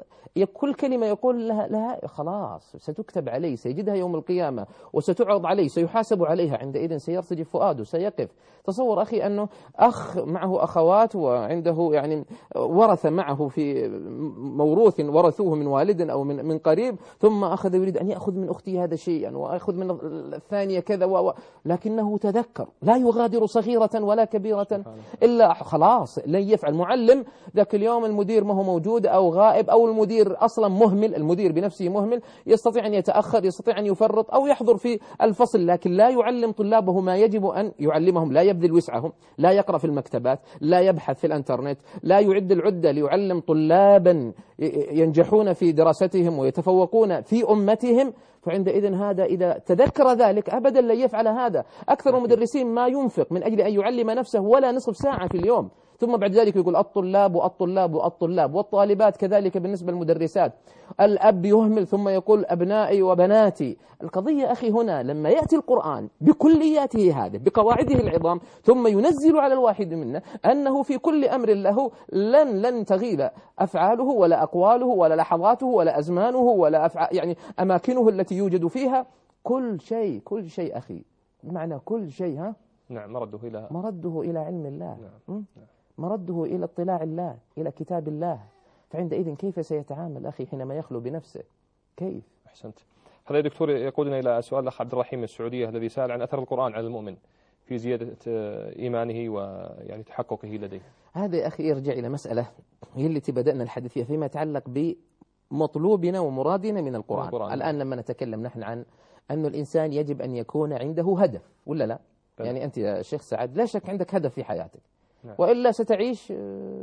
كل كلمة يقول لها, لها خلاص ستكتب عليه، سيجدها يوم القيامة وستعرض عليه، سيحاسب عليها، عندئذ سيرتجف فؤاده، سيقف. تصور أخي أنه أخ معه أخوات وعنده يعني ورث معه في موروث ورثوه من والد أو من من قريب، ثم أخذ يريد أن يأخذ من أختي هذا شيئا وأخذ من الثانية كذا و... لكنه تذكر لا يغادر صغيرة ولا كبيرة إلا خلاص لن يفعل. معلم ذاك اليوم المدير ما هو موجود أو غائب، أو المدير أصلا مهمل، المدير بنفسه مهمل، يستطيع أن يتأخر، يستطيع أن يفرط أو يحضر في الفصل، لكن لا يعلم طلابه ما يجب أن يعلمهم، لا يبذل وسعهم، لا يقرأ في المكتبات، لا يبحث في الانترنت، لا يعد العدة ليعلم طلابا ينجحون في دراستهم ويتفوقون في أمتهم. فعندئذ هذا إذا تذكر ذلك أبدا لن يفعل هذا. أكثر المدرسين ما ينفق من أجل أن يعلم نفسه ولا نصف ساعة في اليوم، ثم بعد ذلك يقول الطلاب والطلاب والطلاب والطالبات كذلك بالنسبة للمدرسات. الأب يهمل ثم يقول أبنائي وبناتي. القضية أخي هنا لما يأتي القرآن بكلياته هذه بقواعده العظام، ثم ينزل على الواحد منا أنه في كل أمر له لن لن تغيب أفعاله ولا أقواله ولا لحظاته ولا أزمانه ولا أفعال يعني أماكنه التي يوجد فيها، كل شيء كل شيء أخي، بمعنى كل شيء ها نعم مرده إلى مرده إلى علم الله. نعم. مرده إلى اطلاع الله، إلى كتاب الله. فعندئذ كيف سيتعامل أخي حينما يخلو بنفسه؟ كيف؟ أحسنت. هذا يا دكتور يقودنا إلى سؤال الأخ عبد الرحيم من السعودية الذي سأل عن أثر القرآن على المؤمن في زيادة إيمانه ويعني تحققه لديه. هذا يا أخي يرجع إلى مسألة هي التي بدأنا الحديث فيها فيما يتعلق بمطلوبنا ومرادنا من القرآن. القرآن. الآن لما نتكلم نحن عن أن الإنسان يجب أن يكون عنده هدف ولا لا؟ بل. يعني أنت يا شيخ سعد لا شك عندك هدف في حياتك، نعم. وإلا ستعيش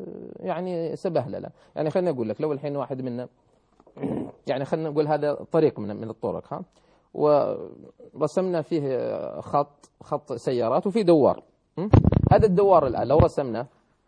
يعني سبهللة. يعني خلينا نقول لك لو الحين واحد منا يعني خلينا نقول هذا طريق من من الطرق ها، ورسمنا فيه خط خط سيارات وفي دوار. هذا الدوار الآن لو رسمنا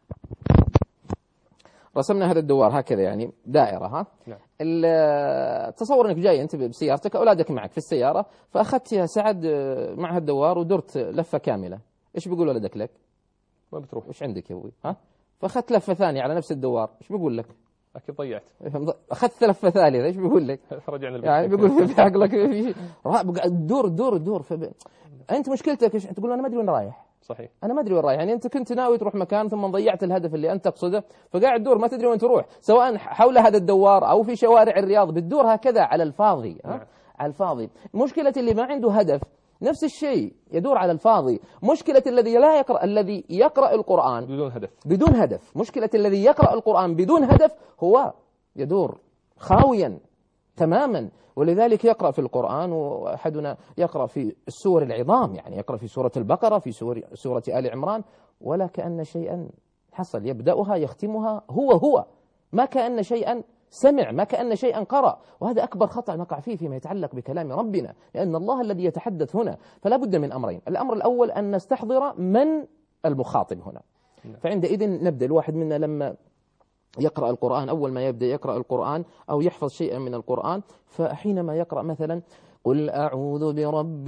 رسمنا هذا الدوار هكذا يعني دائرة ها، نعم. تصور انك جاي انت بسيارتك، اولادك معك في السيارة، فاخذت يا سعد مع هالدوار ودرت لفة كاملة، ايش بيقول ولدك لك؟ ما بتروح. ايش عندك يا ابوي ها؟ فاخذت لفة ثانية على نفس الدوار، ايش بيقول لك؟ أكيد ضيعت. أخذت لفة ثالثة، إيش بيقول لك؟ رجعنا يعني بيقول في عقلك في شيء دور دور دور فب... أنت مشكلتك إيش؟ تقول أنا ما أدري وين رايح. صحيح. أنا ما أدري وين رايح، يعني أنت كنت ناوي تروح مكان ثم ضيعت الهدف اللي أنت تقصده، فقاعد تدور ما تدري وين تروح، سواء حول هذا الدوار أو في شوارع الرياض، بتدور هكذا على الفاضي. ها؟ نعم. على الفاضي. مشكلة اللي ما عنده هدف نفس الشيء، يدور على الفاضي. مشكلة الذي لا يقرأ الذي يقرأ القرآن بدون هدف بدون هدف مشكلة الذي يقرأ القرآن بدون هدف هو يدور خاويا تماما. ولذلك يقرأ في القرآن، وأحدنا يقرأ في السور العظام، يعني يقرأ في سورة البقرة، في سور سورة آل عمران، ولا كأن شيئا حصل، يبدأها يختمها هو هو، ما كأن شيئا سمع، ما كأن شيئا قرأ. وهذا أكبر خطأ نقع فيه فيما يتعلق بكلام ربنا، لأن الله الذي يتحدث هنا. فلا بد من أمرين: الأمر الأول أن نستحضر من المخاطب هنا. فعندئذ نبدأ الواحد منا لما يقرأ القرآن، أول ما يبدأ يقرأ القرآن أو يحفظ شيئا من القرآن، فحينما يقرأ مثلا قل أعوذ برب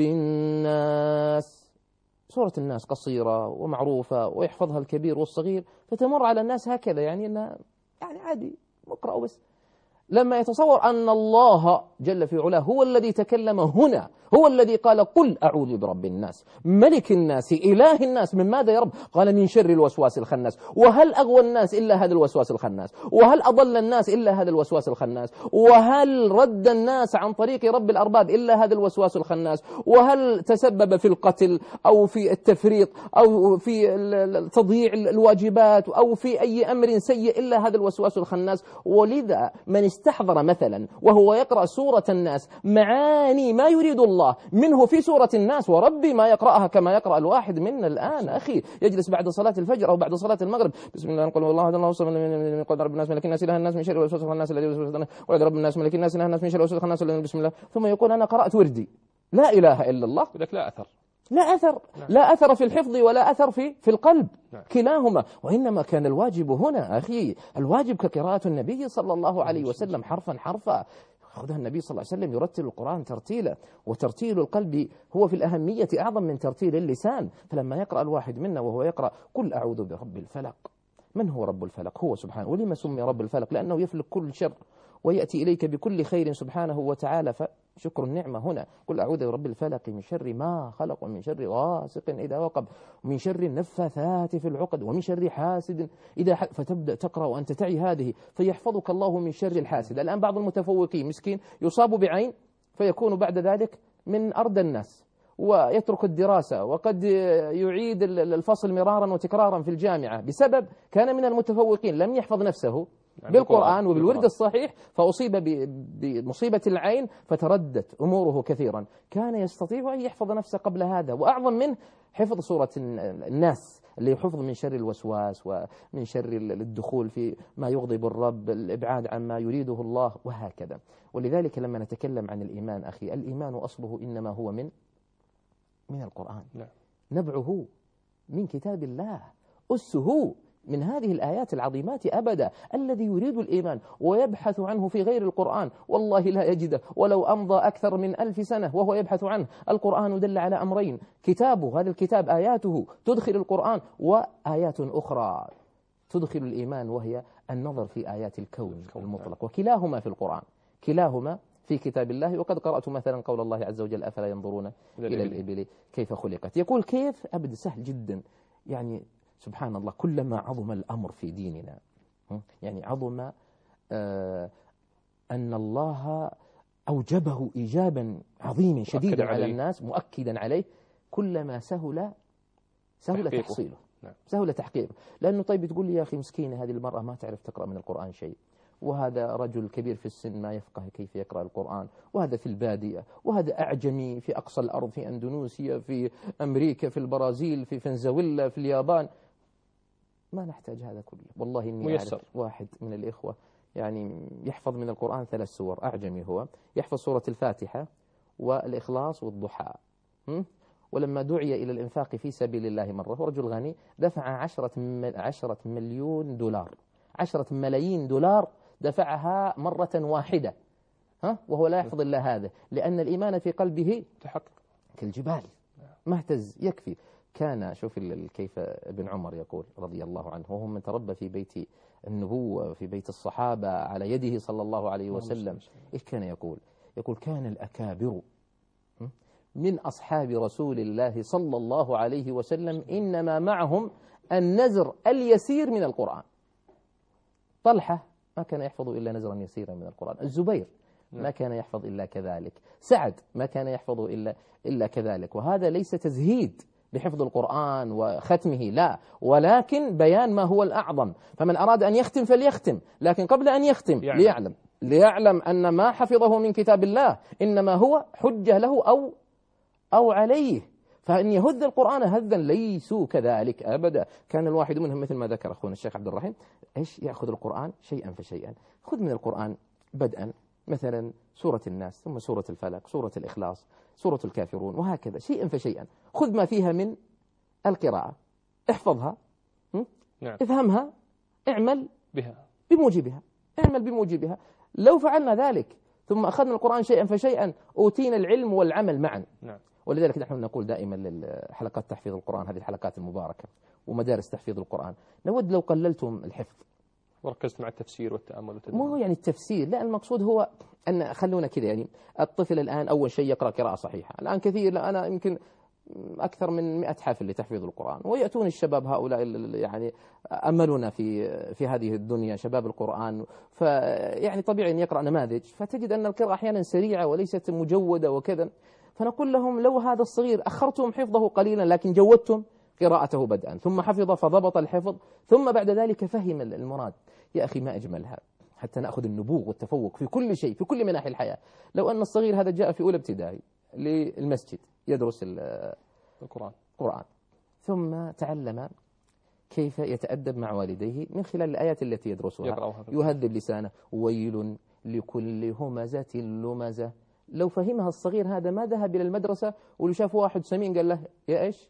الناس، سورة الناس قصيرة ومعروفة ويحفظها الكبير والصغير، فتمر على الناس هكذا، يعني إنها يعني عادي مقرأ بس. لما يتصور أن الله جل في علاه هو الذي تكلم هنا، هو الذي قال قل أعوذ برب الناس ملك الناس إله الناس، من ماذا يا رب؟ قال من شر الوسواس الخناس. وهل أغوى الناس إلا هذا الوسواس الخناس؟ وهل أضل الناس إلا هذا الوسواس الخناس؟ وهل رد الناس عن طريق رب الأرباب إلا هذا الوسواس الخناس؟ وهل تسبب في القتل أو في التفريط أو في تضييع الواجبات أو في أي أمر سيء إلا هذا الوسواس الخناس؟ ولذا من استحضر مثلا وهو يقرأ سورة الناس معاني ما يريد الله منه في سورة الناس، وربي ما يقرأها كما يقرأ الواحد منا الآن أخي، يجلس بعد صلاة الفجر أو بعد صلاة المغرب بسم الله نقول والله هذا الله وصف من قول رب الناس ملك الناس إله الناس من شر الوسواس الخناس الذي يوسوس في وعد رب الناس ملك الناس إله الناس من شر الوسواس الخناس الذي بسم الله، ثم يقول أنا قرأت وردي لا إله إلا الله. يقول لك لا أثر، لا أثر، نعم. لا أثر في الحفظ ولا أثر في في القلب، نعم. كلاهما. وإنما كان الواجب هنا أخي، الواجب كقراءة النبي صلى الله عليه وسلم حرفا حرفا. خذها النبي صلى الله عليه وسلم يرتل القرآن ترتيلا، وترتيل القلب هو في الأهمية أعظم من ترتيل اللسان. فلما يقرأ الواحد منا وهو يقرأ قل أعوذ برب الفلق، من هو رب الفلق؟ هو سبحانه. ولما سمي رب الفلق؟ لأنه يفلق كل شر ويأتي إليك بكل خير سبحانه وتعالى، فشكر النعمة هنا. قل أعوذ برب الفلق من شر ما خلق ومن شر غاسق إذا وقب ومن شر النفاثات في العقد ومن شر حاسد إذا ح... فتبدأ تقرأ وأنت تعي هذه فيحفظك الله من شر الحاسد. الآن بعض المتفوقين مسكين يصاب بعين فيكون بعد ذلك من أرض الناس ويترك الدراسة، وقد يعيد الفصل مرارا وتكرارا في الجامعة بسبب كان من المتفوقين لم يحفظ نفسه بالقرآن وبالورد الصحيح، فأصيب بمصيبة العين فتردت أموره كثيرا. كان يستطيع أن يحفظ نفسه قبل هذا، وأعظم منه حفظ سورة الناس اللي يحفظ من شر الوسواس ومن شر الدخول في ما يغضب الرب، الإبعاد عن ما يريده الله، وهكذا. ولذلك لما نتكلم عن الإيمان أخي، الإيمان أصله إنما هو من من القرآن، نبعه من كتاب الله، أسه من هذه الآيات العظيمات أبدا. الذي يريد الإيمان ويبحث عنه في غير القرآن والله لا يجده، ولو أمضى أكثر من ألف سنة وهو يبحث عنه. القرآن دل على أمرين: كتابه، هذا الكتاب آياته تدخل القرآن، وآيات أخرى تدخل الإيمان وهي النظر في آيات الكون المطلق، وكلاهما في القرآن، كلاهما في كتاب الله. وقد قرأت مثلا قول الله عز وجل أفلا ينظرون إلى الإبل كيف خلقت. يقول كيف؟ أبدا سهل جدا، يعني سبحان الله كلما عظم الأمر في ديننا، يعني عظم آه أن الله أوجبه إيجابا عظيما شديدا على الناس مؤكدا عليه، كلما سهل سهل تحقيقه. تحصيله نعم. سهل تحقيقه. لأنه طيب تقول لي يا أخي مسكينة هذه المرأة ما تعرف تقرأ من القرآن شيء، وهذا رجل كبير في السن ما يفقه كيف يقرأ القرآن، وهذا في البادية، وهذا أعجمي في أقصى الأرض، في أندونيسيا، في أمريكا، في البرازيل، في فنزويلا، في اليابان. ما نحتاج هذا كله. والله إني ميسر. أعرف واحد من الإخوة يعني يحفظ من القرآن ثلاث سور، أعجمي هو، يحفظ سورة الفاتحة والإخلاص والضحى. ولما دعي إلى الإنفاق في سبيل الله مرة، ورجل غني دفع عشرة, عشرة مليون دولار، عشرة ملايين دولار دفعها مرة واحدة، ها؟ وهو لا يحفظ إلا هذا، لأن الإيمان في قلبه تحقق كالجبال ما اهتز، يكفي. كان شوف كيف ابن عمر يقول رضي الله عنه، وهو من تربى في بيت النبوة في بيت الصحابة على يده صلى الله عليه وسلم. إيش كان يقول؟ يقول كان الأكابر من أصحاب رسول الله صلى الله عليه وسلم إنما معهم النزر اليسير من القرآن. طلحة ما كان يحفظ إلا نزرا يسيرا من القرآن، الزبير ما كان يحفظ إلا كذلك، سعد ما كان يحفظ إلا إلا كذلك. وهذا ليس تزهيد بحفظ القرآن وختمه، لا، ولكن بيان ما هو الأعظم. فمن أراد أن يختم فليختم، لكن قبل أن يختم يعني. ليعلم ليعلم أن ما حفظه من كتاب الله إنما هو حجة له أو أو عليه. فإن يهذ القرآن هذا ليسوا كذلك أبدا. كان الواحد منهم مثل ما ذكر أخونا الشيخ عبد الرحيم، إيش يأخذ القرآن شيئا فشيئا. خذ من القرآن بدءا مثلا سورة الناس، ثم سورة الفلق، سورة الإخلاص، سورة الكافرون، وهكذا شيئا فشيئا. خذ ما فيها من القراءة، احفظها، نعم. افهمها، اعمل بها بموجبها، اعمل بموجبها. لو فعلنا ذلك ثم أخذنا القرآن شيئا فشيئا أوتينا العلم والعمل معا. نعم. ولذلك نحن نقول دائما للحلقات تحفيظ القرآن، هذه الحلقات المباركة ومدارس تحفيظ القرآن، نود لو قللتم الحفظ وركزت مع التفسير والتأمل والتدبر. مو يعني التفسير، لا، المقصود هو أن خلونا كذا، يعني الطفل الآن أول شيء يقرأ قراءة صحيحة. الآن كثير، لا أنا يمكن أكثر من مئة حافل لتحفيظ القرآن، ويأتون الشباب هؤلاء يعني أملنا في في هذه الدنيا شباب القرآن، فيعني طبيعي أن يقرأ نماذج، فتجد أن القراءة أحيانا سريعة وليست مجودة وكذا. فنقول لهم لو هذا الصغير أخرتم حفظه قليلا لكن جودتم قراءته بدءا، ثم حفظ فضبط الحفظ، ثم بعد ذلك فهم المراد. يا أخي ما أجملها، حتى نأخذ النبوغ والتفوق في كل شيء في كل مناحي الحياة. لو أن الصغير هذا جاء في أولى ابتدائي للمسجد يدرس القرآن القرآن ثم تعلم كيف يتأدب مع والديه من خلال الآيات التي يدرسها، يهذب لسانه. ويل لكل همزة لمزة. لو فهمها الصغير هذا ما ذهب إلى المدرسة ولو شاف واحد سمين قال له يا إيش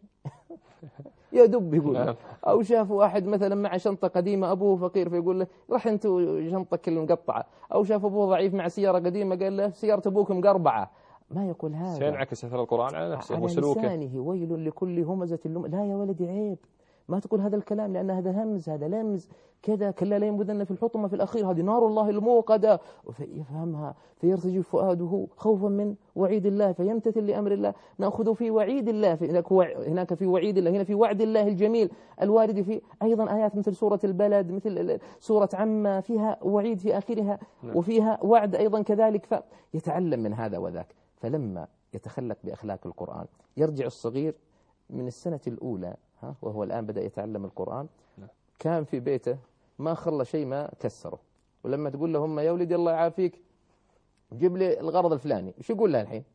يا دب يقول، أو شاف واحد مثلا مع شنطة قديمة أبوه فقير فيقول له رح أنت شنطتك المقطعة، أو شاف أبوه ضعيف مع سيارة قديمة قال له سيارة أبوك مقربعة. ما يقول هذا، سينعكس أثر القرآن على نفسه على وسلوكه. لسانه ويل لكل همزة لمزة. لا يا ولدي عيب، ما تقول هذا الكلام لأن هذا همز، هذا لمز كذا، كلا لا ينبذن في الحطمة في الأخير، هذه نار الله الموقدة. يفهمها فيرتجف فؤاده خوفا من وعيد الله فيمتثل لأمر الله. نأخذ في وعيد الله، في هناك في وعيد الله، هنا في وعد الله الجميل الوارد في أيضا آيات مثل سورة البلد، مثل سورة عما فيها وعيد في آخرها وفيها وعد أيضا كذلك. فيتعلم من هذا وذاك. فلما يتخلق بأخلاق القرآن يرجع الصغير من السنة الأولى، ها وهو الآن بدأ يتعلم القرآن، كان في بيته ما خلى شيء ما كسره. ولما تقول لهم يا ولدي الله يعافيك جيب لي الغرض الفلاني، شو يقول لها الحين؟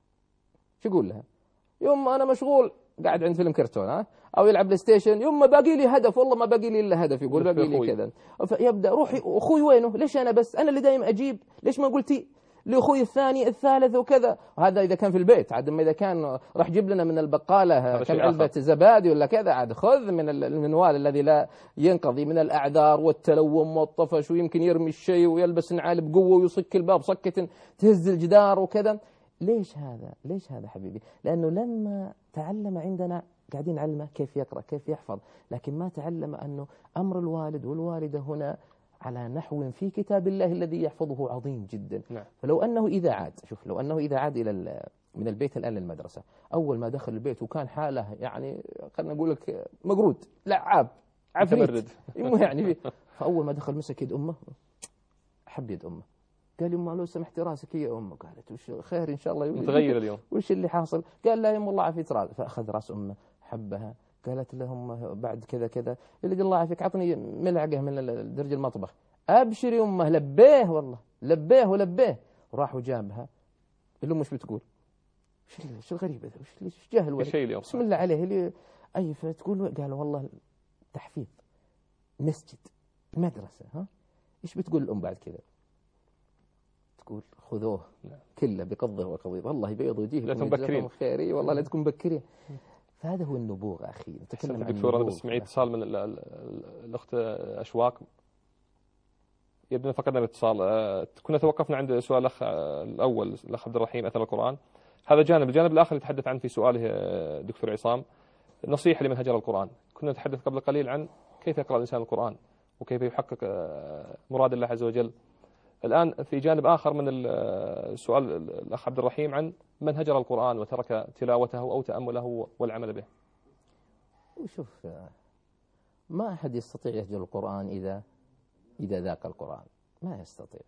شو يقول لها؟ يوم أنا مشغول قاعد عند فيلم كرتون، ها أو يلعب بلاي ستيشن، يوم ما باقي لي هدف، والله ما باقي لي إلا هدف، يقول باقي لي كذا. فيبدأ روحي أخوي وينه؟ ليش أنا بس أنا اللي دايم أجيب؟ ليش ما قلتي لأخوي الثاني الثالث وكذا؟ وهذا إذا كان في البيت. عاد ما إذا كان راح جيب لنا من البقالة كم علبة زبادي ولا كذا، عاد خذ من المنوال الذي لا ينقضي من الأعذار والتلوم والطفش، ويمكن يرمي الشيء ويلبس نعال بقوة ويصك الباب صكة تهز الجدار وكذا. ليش هذا؟ ليش هذا حبيبي؟ لأنه لما تعلم عندنا قاعدين نعلمه كيف يقرأ كيف يحفظ، لكن ما تعلم أنه أمر الوالد والوالدة هنا على نحو في كتاب الله الذي يحفظه عظيم جدا. نعم. فلو أنه إذا عاد، شوف لو أنه إذا عاد إلى من البيت الآن للمدرسة، أول ما دخل البيت وكان حاله يعني خلنا نقول لك مقرود لعاب عفريت يعني، فأول ما دخل مسك يد أمه، حب يد أمه، قال يما لو سمحتي راسك يا أمه. قالت وش خير إن شاء الله متغير اليوم، وش اللي حاصل؟ قال لا يما الله عافيت راسك. فأخذ راس أمه حبها، قالت لهم بعد كذا كذا يلد الله عافيك عطني ملعقة من درج المطبخ. أبشر يا أمه، لبيه والله لبيه ولبيه. وراح وجابها. الأم مش بتقول وش وش الغريب هذا، وش وش جاهل ولا بسم الله عليه اللي أي. فتقول قال والله تحفيظ مسجد مدرسة، ها إيش بتقول الأم بعد كذا؟ تقول خذوه كله بقضه وقضيه، والله بيض وجيه لا تنبكرين خيري والله لا تكون مبكرين. فهذا هو النبوغ أخي. نتكلم عن دكتور. أنا بس معي اتصال من الأخت أشواق، يبدو فقدنا الاتصال. كنا توقفنا عند سؤال الأخ الأول الأخ عبد الرحيم أثر القرآن. هذا جانب. الجانب الآخر يتحدث عنه في سؤاله دكتور عصام نصيحة لمن هجر القرآن. كنا نتحدث قبل قليل عن كيف يقرأ الإنسان القرآن وكيف يحقق مراد الله عز وجل. الآن في جانب آخر من السؤال الأخ عبد الرحيم عن من هجر القرآن وترك تلاوته أو تأمله والعمل به. وشوف، ما أحد يستطيع يهجر القرآن إذا إذا ذاق القرآن، ما يستطيع.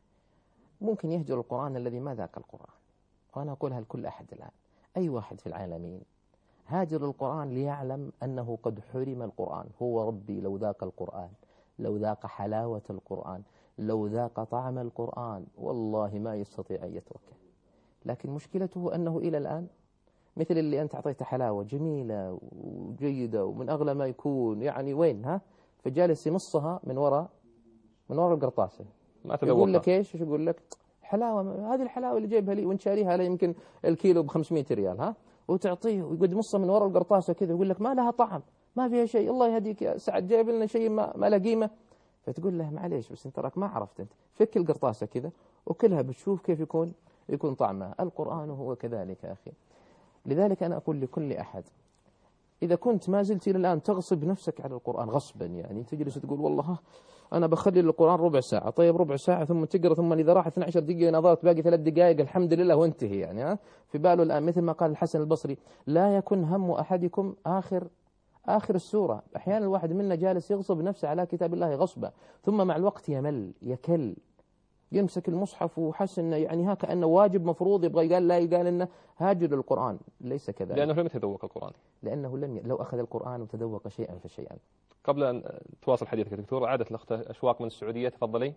ممكن يهجر القرآن الذي ما ذاق القرآن، وأنا أقولها لكل أحد الآن. أي واحد في العالمين هاجر القرآن ليعلم أنه قد حرم القرآن. هو ربي لو ذاق القرآن، لو ذاق حلاوة القرآن، لو ذاق طعم القرآن، والله ما يستطيع أن يتركه. لكن مشكلته أنه إلى الآن مثل اللي أنت أعطيته حلاوة جميلة وجيدة ومن أغلى ما يكون، يعني وين ها، فجالس يمصها من وراء من وراء القرطاسة. ما يقول لك إيش إيش يقول لك؟ حلاوة، هذه الحلاوة اللي جايبها لي وانت شاريها على يمكن الكيلو ب خمسمائة ريال، ها، وتعطيه ويقعد يمصها من وراء القرطاسة كذا، يقول لك ما لها طعم، ما فيها شيء، الله يهديك يا سعد جايب لنا شيء ما, ما له قيمة. فتقول له معليش بس انت تراك ما عرفت، انت فك القرطاسة كذا وكلها بتشوف كيف يكون يكون طعمها. القرآن هو كذلك يا أخي. لذلك أنا أقول لكل أحد، إذا كنت ما زلت إلى الآن تغصب نفسك على القرآن غصبا، يعني تجلس تقول والله أنا بخلي القرآن ربع ساعة، طيب ربع ساعة ثم تقرأ، ثم إذا راح اثنتي عشرة دقيقة نظرت باقي ثلاث دقائق الحمد لله وانتهي، يعني ها في باله الآن مثل ما قال الحسن البصري: لا يكن هم أحدكم آخر آخر السورة. أحيانا الواحد منا جالس يغصب نفسه على كتاب الله غصبا، ثم مع الوقت يمل يكل، يمسك المصحف وحس انه يعني ها كأنه واجب مفروض، يبغى يقال لا يقال انه هاجر القرآن. ليس كذلك، لأنه لم يتذوق القرآن، لأنه لم ي... لو أخذ القرآن وتذوق شيئا فشيئا. قبل أن تواصل حديثك يا دكتور، عادت الأخت أشواق من السعودية، تفضلي.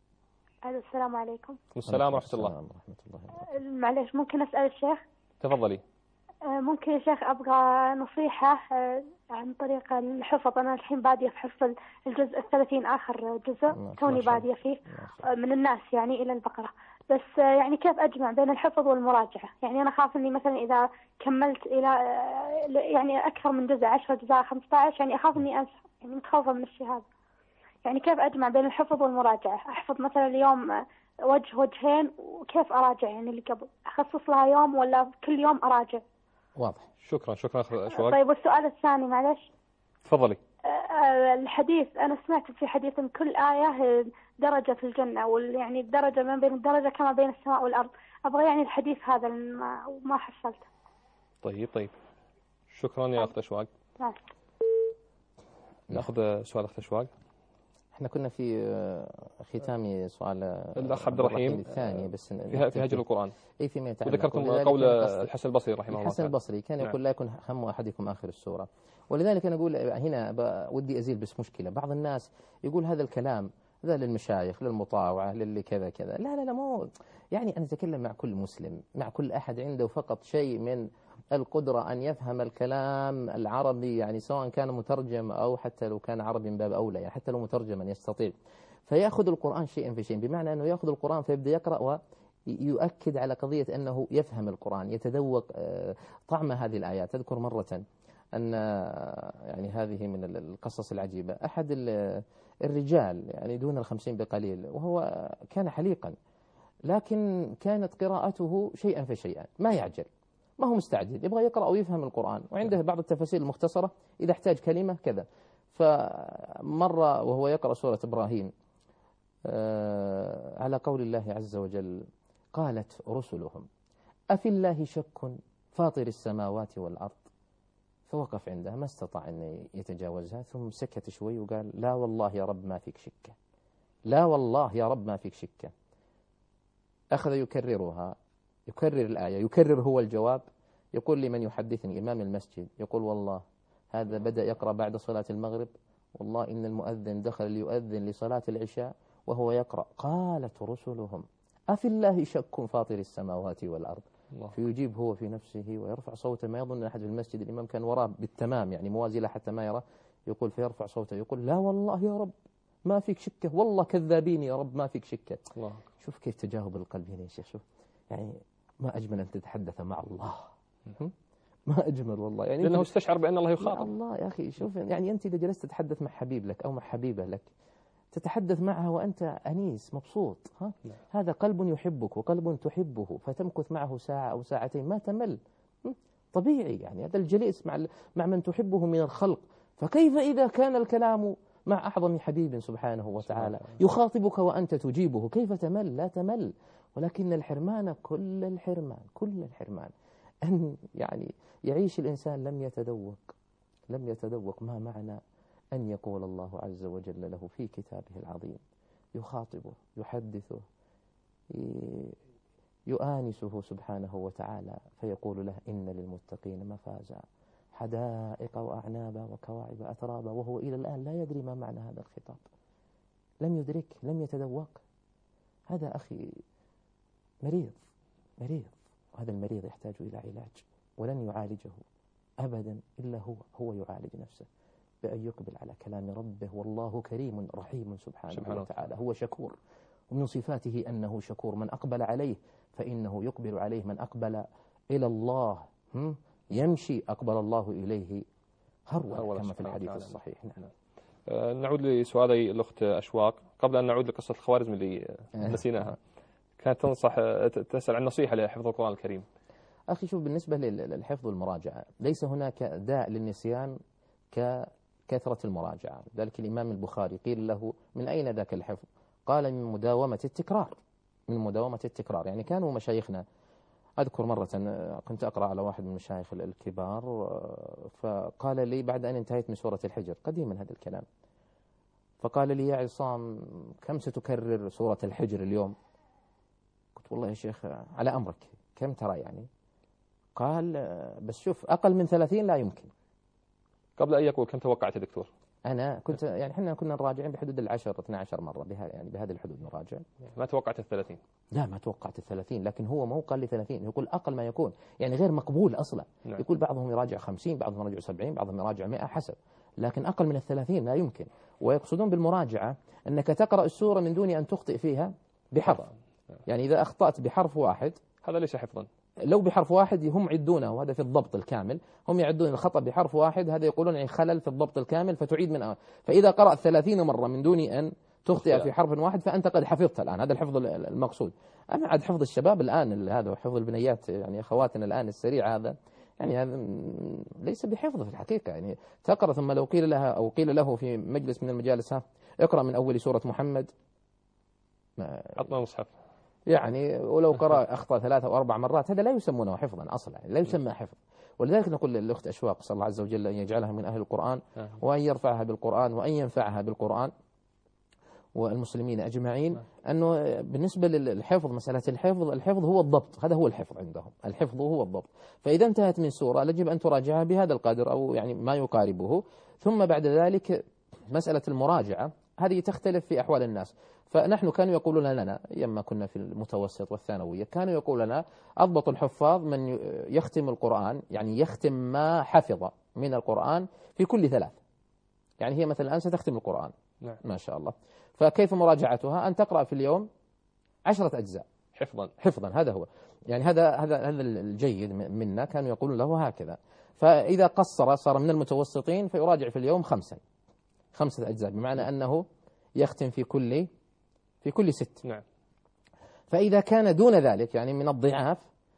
السلام عليكم. السلام ورحمة الله. ورحمة الله. معلش ممكن أسأل الشيخ؟ تفضلي. ممكن يا شيخ أبغى نصيحة عن طريق الحفظ. أنا الحين بادية في حفظ الجزء الثلاثين آخر جزء، توني بادية فيه من الناس يعني إلى البقرة، بس يعني كيف أجمع بين الحفظ والمراجعة؟ يعني أنا خاف إني مثلا إذا كملت إلى يعني أكثر من جزء عشرة جزء خمسة عشر يعني أخاف إني أنسى، يعني متخوفة من الشيء هذا. يعني كيف أجمع بين الحفظ والمراجعة؟ أحفظ مثلا اليوم وجه وجهين، وكيف أراجع يعني اللي قبل؟ أخصص لها يوم ولا كل يوم أراجع؟ واضح. شكرا شكرا أشواق. طيب والسؤال الثاني معلش. تفضلي. الحديث أنا سمعت في حديث إن كل آية درجة في الجنة، ويعني الدرجة ما بين الدرجة كما بين السماء والأرض. أبغى يعني الحديث هذا ما ما حصلته. طيب طيب شكرا يا أخت أشواق. نعم. نأخذ سؤال أخت أشواق. احنا كنا في ختام سؤال الأخ عبد الرحيم الثاني بس في في هجر القرآن. اي فيما يتعلق، وذكرتم قول الحسن البصري رحمه الله. الحسن البصري كان يقول نعم. لا يكن هم أحدكم آخر السورة. ولذلك أنا أقول هنا ودي أزيل بس مشكلة. بعض الناس يقول هذا الكلام هذا للمشايخ للمطاوعة للي كذا كذا. لا لا لا مو يعني أنا أتكلم مع كل مسلم، مع كل أحد عنده فقط شيء من القدرة أن يفهم الكلام العربي، يعني سواء كان مترجم أو حتى لو كان عربي من باب أولى، يعني حتى لو مترجما يستطيع، فيأخذ القرآن شيئا فشيئا، بمعنى أنه يأخذ القرآن فيبدأ يقرأ ويؤكد على قضية أنه يفهم القرآن، يتذوق طعم هذه الآيات. أذكر مرة أن يعني هذه من القصص العجيبة، أحد الرجال يعني دون الخمسين بقليل، وهو كان حليقا، لكن كانت قراءته شيئا فشيئا، ما يعجل، ما هو مستعجل، يبغى يقرأ ويفهم القرآن، وعنده بعض التفاسير المختصرة إذا احتاج كلمة كذا. فمرة وهو يقرأ سورة إبراهيم على قول الله عز وجل: قالت رسلهم أفي الله شك فاطر السماوات والأرض. فوقف عندها ما استطاع أن يتجاوزها، ثم سكت شوي وقال: لا والله يا رب ما فيك شكة، لا والله يا رب ما فيك شكة. أخذ يكررها، يكرر الآية، يكرر هو الجواب، يقول لمن يحدثني إمام المسجد، يقول: والله هذا بدأ يقرأ بعد صلاة المغرب، والله إن المؤذن دخل ليؤذن لصلاة العشاء وهو يقرأ قالت رسلهم أفي الله شك فاطر السماوات والأرض. الله. فيجيب هو في نفسه ويرفع صوته، ما يظن أحد في المسجد، الإمام كان وراه بالتمام يعني موازي له حتى ما يرى، يقول فيرفع صوته يقول: لا والله يا رب ما فيك شكة، والله كذابين يا رب ما فيك شكة. الله. شوف كيف تجاوب القلب هنا يا شيخ، شوف يعني ما أجمل أن تتحدث مع الله، ما أجمل والله، يعني لأنه استشعر بأن الله يخاطب. الله يا أخي شوف، يعني أنت إذا جلست تتحدث مع حبيب لك أو مع حبيبة لك، تتحدث معها وأنت أنيس مبسوط، ها؟ لا. هذا قلب يحبك وقلب تحبه، فتمكث معه ساعة أو ساعتين ما تمل، طبيعي، يعني هذا الجليس مع مع من تحبه من الخلق، فكيف إذا كان الكلام مع أعظم حبيب سبحانه وتعالى يخاطبك وأنت تجيبه، كيف تمل؟ لا تمل. ولكن الحرمان كل الحرمان كل الحرمان أن يعني يعيش الإنسان لم يتذوق لم يتذوق ما معنى أن يقول الله عز وجل له في كتابه العظيم، يخاطبه، يحدثه، يؤانسه سبحانه وتعالى، فيقول له إن للمتقين مفازا حدائق وأعنابا وكواعب أترابا، وهو إلى الآن لا يدري ما معنى هذا الخطاب، لم يدرك، لم يتذوق. هذا أخي مريض مريض وهذا المريض يحتاج إلى علاج، ولن يعالجه أبدا إلا هو هو يعالج نفسه بأن يقبل على كلام ربه. والله كريم رحيم سبحانه, سبحانه وتعالى، هو شكور، ومن صفاته أنه شكور. من أقبل عليه فإنه يقبل عليه، من أقبل إلى الله يمشي أقبل الله إليه هرولة كما في الحديث الصحيح. نعم. أه نعود لسؤالي الأخت أشواق قبل أن نعود لقصة الخوارزم اللي نسيناها. كانت تنصح تسأل عن نصيحة لحفظ القرآن الكريم. أخي شوف، بالنسبة للحفظ والمراجعة ليس هناك داء للنسيان ككثرة المراجعة. ذلك الإمام البخاري قيل له من أين ذاك الحفظ؟ قال من مداومة التكرار، من مداومة التكرار. يعني كانوا مشايخنا، أذكر مرة كنت أقرأ على واحد من المشايخ الكبار فقال لي بعد أن انتهيت من سورة الحجر، قديما هذا الكلام، فقال لي يا عصام كم ستكرر سورة الحجر اليوم؟ قلت والله يا شيخ على أمرك، كم ترى يعني؟ قال بس شوف أقل من ثلاثين لا يمكن. قبل أن يقول كم توقعت يا دكتور؟ أنا كنت يعني إحنا كنا نراجعين بحدود العشر اثنا عشر مرة بها، يعني بهذه الحدود نراجع. ما توقعت الثلاثين؟ لا ما توقعت الثلاثين، لكن هو مو قال لي ثلاثين، يقول أقل ما يكون، يعني غير مقبول أصلا. نعم. يقول بعضهم يراجع خمسين، بعضهم يراجع سبعين، بعضهم يراجع مئة حسب، لكن أقل من الثلاثين لا يمكن. ويقصدون بالمراجعة أنك تقرأ السورة من دون أن تخطئ فيها بحرف. يعني إذا أخطأت بحرف واحد هذا ليس حفظا. لو بحرف واحد هم يعدونه، وهذا في الضبط الكامل، هم يعدون الخطأ بحرف واحد، هذا يقولون يعني خلل في الضبط الكامل فتعيد من أول. فإذا قرأت ثلاثين مرة من دون أن تخطئ في حرف واحد فأنت قد حفظت الآن، هذا الحفظ المقصود. أما عاد حفظ الشباب الآن هذا حفظ البنيات، يعني أخواتنا الآن السريع هذا، يعني هذا ليس بحفظ في الحقيقة. يعني تقرأ ثم لو قيل لها أو قيل له في مجلس من المجالس ها اقرأ من أول سورة محمد، عطنا مصحف، يعني ولو قرأ أخطأ ثلاثة أو أربع مرات هذا لا يسمونه حفظا أصلا، لا يسمى حفظ. ولذلك نقول للأخت أشواق صلى الله عز وجل أن يجعلها من أهل القرآن، وأن يرفعها بالقرآن، وأن ينفعها بالقرآن والمسلمين أجمعين. أنه بالنسبة للحفظ، مسألة الحفظ، الحفظ هو الضبط، هذا هو الحفظ عندهم، الحفظ هو الضبط. فإذا انتهت من سورة يجب أن تراجعها بهذا القدر أو يعني ما يقاربه، ثم بعد ذلك مسألة المراجعة هذه تختلف في أحوال الناس. فنحن كانوا يقولون لنا لما كنا في المتوسط والثانوية، كانوا يقولون لنا أضبط الحفاظ من يختم القرآن، يعني يختم ما حفظ من القرآن في كل ثلاث. يعني هي مثلا الآن ستختم القرآن. نعم. ما شاء الله. فكيف مراجعتها؟ أن تقرأ في اليوم عشرة أجزاء حفظا حفظا هذا هو يعني هذا هذا هذا الجيد منا، كانوا يقولون له هكذا. فإذا قصر صار من المتوسطين فيراجع في اليوم خمسا خمسة أجزاء، بمعنى أنه يختم في كل في كل ست. نعم. فإذا كان دون ذلك يعني من الضعاف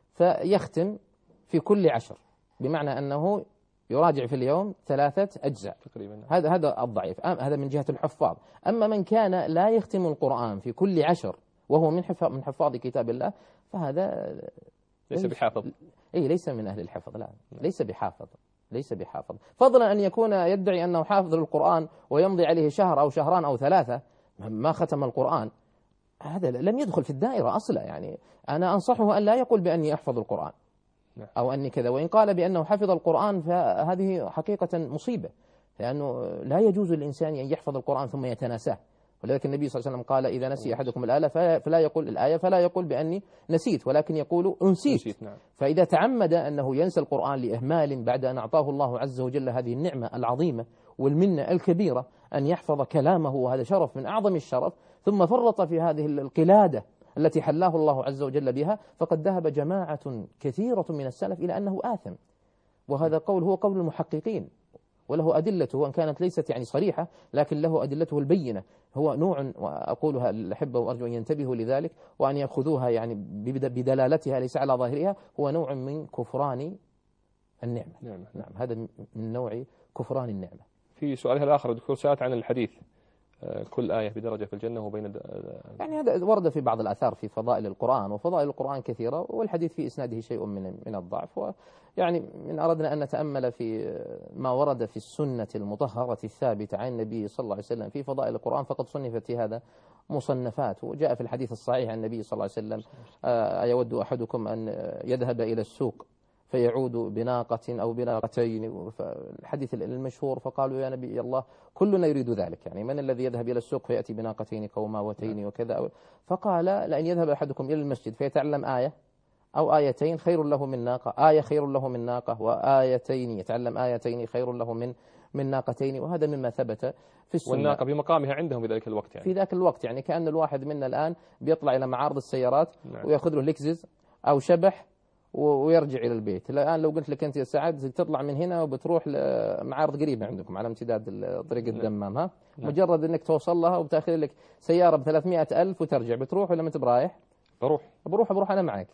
فيختم في كل عشر، بمعنى أنه يراجع في اليوم ثلاثة أجزاء تقريبا. هذا هذا الضعيف، هذا من جهة الحفاظ. أما من كان لا يختم القرآن في كل عشر وهو من حفاظ من حفاظ كتاب الله فهذا ليس بحافظ. أي ليس من أهل الحفظ، لا ليس بحافظ ليس بحافظ. فضلا أن يكون يدعي أنه حافظ للقرآن ويمضي عليه شهر أو شهران أو ثلاثة ما ختم القرآن، هذا لم يدخل في الدائرة أصلا. يعني أنا أنصحه أن لا يقول بأني أحفظ القرآن أو أني كذا، وإن قال بأنه حفظ القرآن فهذه حقيقة مصيبة، لأنه لا يجوز للإنسان أن يحفظ القرآن ثم يتناساه. ولذلك النبي صلى الله عليه وسلم قال إذا نسي أحدكم الآية فلا يقول الآية فلا يقول بأني نسيت، ولكن يقول أنسيت. نسيت. نعم. فإذا تعمد أنه ينسى القرآن لإهمال بعد أن أعطاه الله عز وجل هذه النعمة العظيمة والمنة الكبيرة أن يحفظ كلامه، وهذا شرف من أعظم الشرف، ثم فرط في هذه القلادة التي حلاه الله عز وجل بها، فقد ذهب جماعة كثيرة من السلف إلى أنه آثم. وهذا قول هو قول المحققين، وله أدلته وأن كانت ليست يعني صريحة، لكن له أدلته البينة. هو نوع، وأقولها الأحبة وأرجو أن ينتبهوا لذلك وأن يأخذوها يعني بدلالتها ليس على ظاهرها، هو نوع من كفران النعمة. نعم. نعم، هذا من نوع كفران النعمة. في سؤالها الآخر دكتور سألت عن الحديث كل آية بدرجة في الجنة وبين د... يعني هذا ورد في بعض الآثار في فضائل القرآن، وفضائل القرآن كثيرة، والحديث في إسناده شيء من من الضعف. ويعني من أردنا أن نتأمل في ما ورد في السنة المطهرة الثابتة عن النبي صلى الله عليه وسلم في فضائل القرآن، فقد صنفت في هذا مصنفات. وجاء في الحديث الصحيح عن النبي صلى الله عليه وسلم: أيود أحدكم أن يذهب إلى السوق فيعود بناقة أو بناقتين؟ الحديث المشهور، فقالوا يا نبي الله كلنا يريد ذلك، يعني من الذي يذهب إلى السوق فيأتي بناقتين كوماوتين وكذا؟ فقال: لأن يذهب أحدكم إلى المسجد فيتعلم آية أو آيتين خير له من ناقة، آية خير له من ناقة، وآيتين يتعلم آيتين خير له من من ناقتين. وهذا مما ثبت في السنة. والناقة بمقامها عندهم في ذلك الوقت، يعني في ذاك الوقت يعني كأن الواحد منا الآن بيطلع إلى معارض السيارات نعم. ويأخذ له لكزس أو شبح ويرجع إلى البيت. الآن لو قلت لك أنت يا سعد تطلع من هنا وبتروح لمعارض قريبة عندكم على امتداد طريق الدمام، ها نعم. مجرد أنك توصل لها وبتاخذ لك سيارة بثلاثمائة ألف وترجع، بتروح ولا ما أنت برايح؟ بروح بروح بروح أنا معك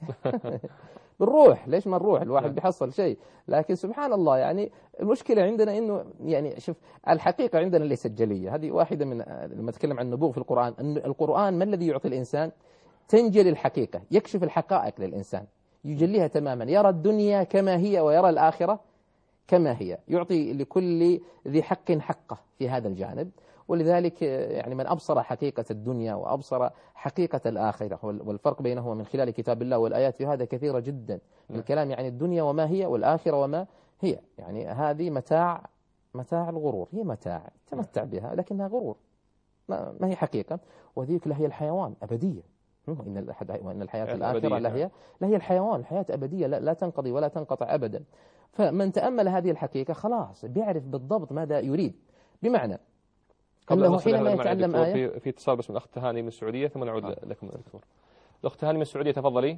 بنروح، ليش ما نروح؟ الواحد نعم. بيحصل شيء. لكن سبحان الله، يعني المشكلة عندنا إنه يعني شوف، الحقيقة عندنا ليست جلية. هذه واحدة من لما أتكلم عن النبوغ في القرآن، أن القرآن ما الذي يعطي الإنسان؟ تنجلي الحقيقة، يكشف الحقائق للإنسان، يجليها تماما، يرى الدنيا كما هي ويرى الآخرة كما هي، يعطي لكل ذي حق حقه في هذا الجانب. ولذلك يعني من أبصر حقيقة الدنيا وأبصر حقيقة الآخرة والفرق بينهما من خلال كتاب الله والآيات في هذا كثيرة جدا. الكلام يعني الدنيا وما هي، والآخرة وما هي، يعني هذه متاع متاع الغرور، هي متاع تمتع بها لكنها غرور، ما, ما هي حقيقة. وذيك لهي الحيوان أبدية، وإن وإن الحياة الآخرة لهي لهي الحيوان، الحياة أبدية لا, لا تنقضي ولا تنقطع أبدا. فمن تأمل هذه الحقيقة خلاص بيعرف بالضبط ماذا يريد. بمعنى أنه حينما يتعلم آية في, في اتصال بس من الأخت تهاني من السعودية، ثم نعود آه. لكم دكتور. الأخت تهاني من السعودية، تفضلي.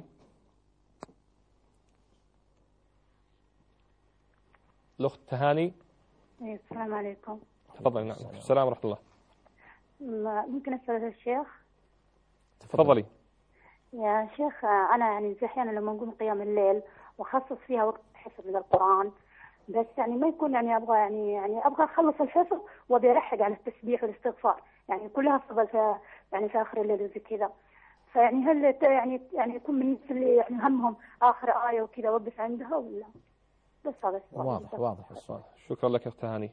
الأخت تهاني. السلام عليكم. تفضلي. نعم. السلام ورحمة الله. ممكن أسأل الشيخ؟ تفضلي. يا شيخ، أنا يعني أحيانا لما نقوم قيام الليل وأخصص فيها وقت حفظ من القرآن، بس يعني ما يكون يعني أبغى يعني يعني أبغى أخلص الحفظ وأبي ألحق على التسبيح والاستغفار، يعني كلها صبر في يعني في آخر الليل وزي كذا. فيعني هل يعني يعني يكون من الناس اللي يعني همهم آخر آية وكذا وقف عندها ولا؟ بس هذا السؤال. واضح واضح السؤال. شكرا لك أخت تهاني.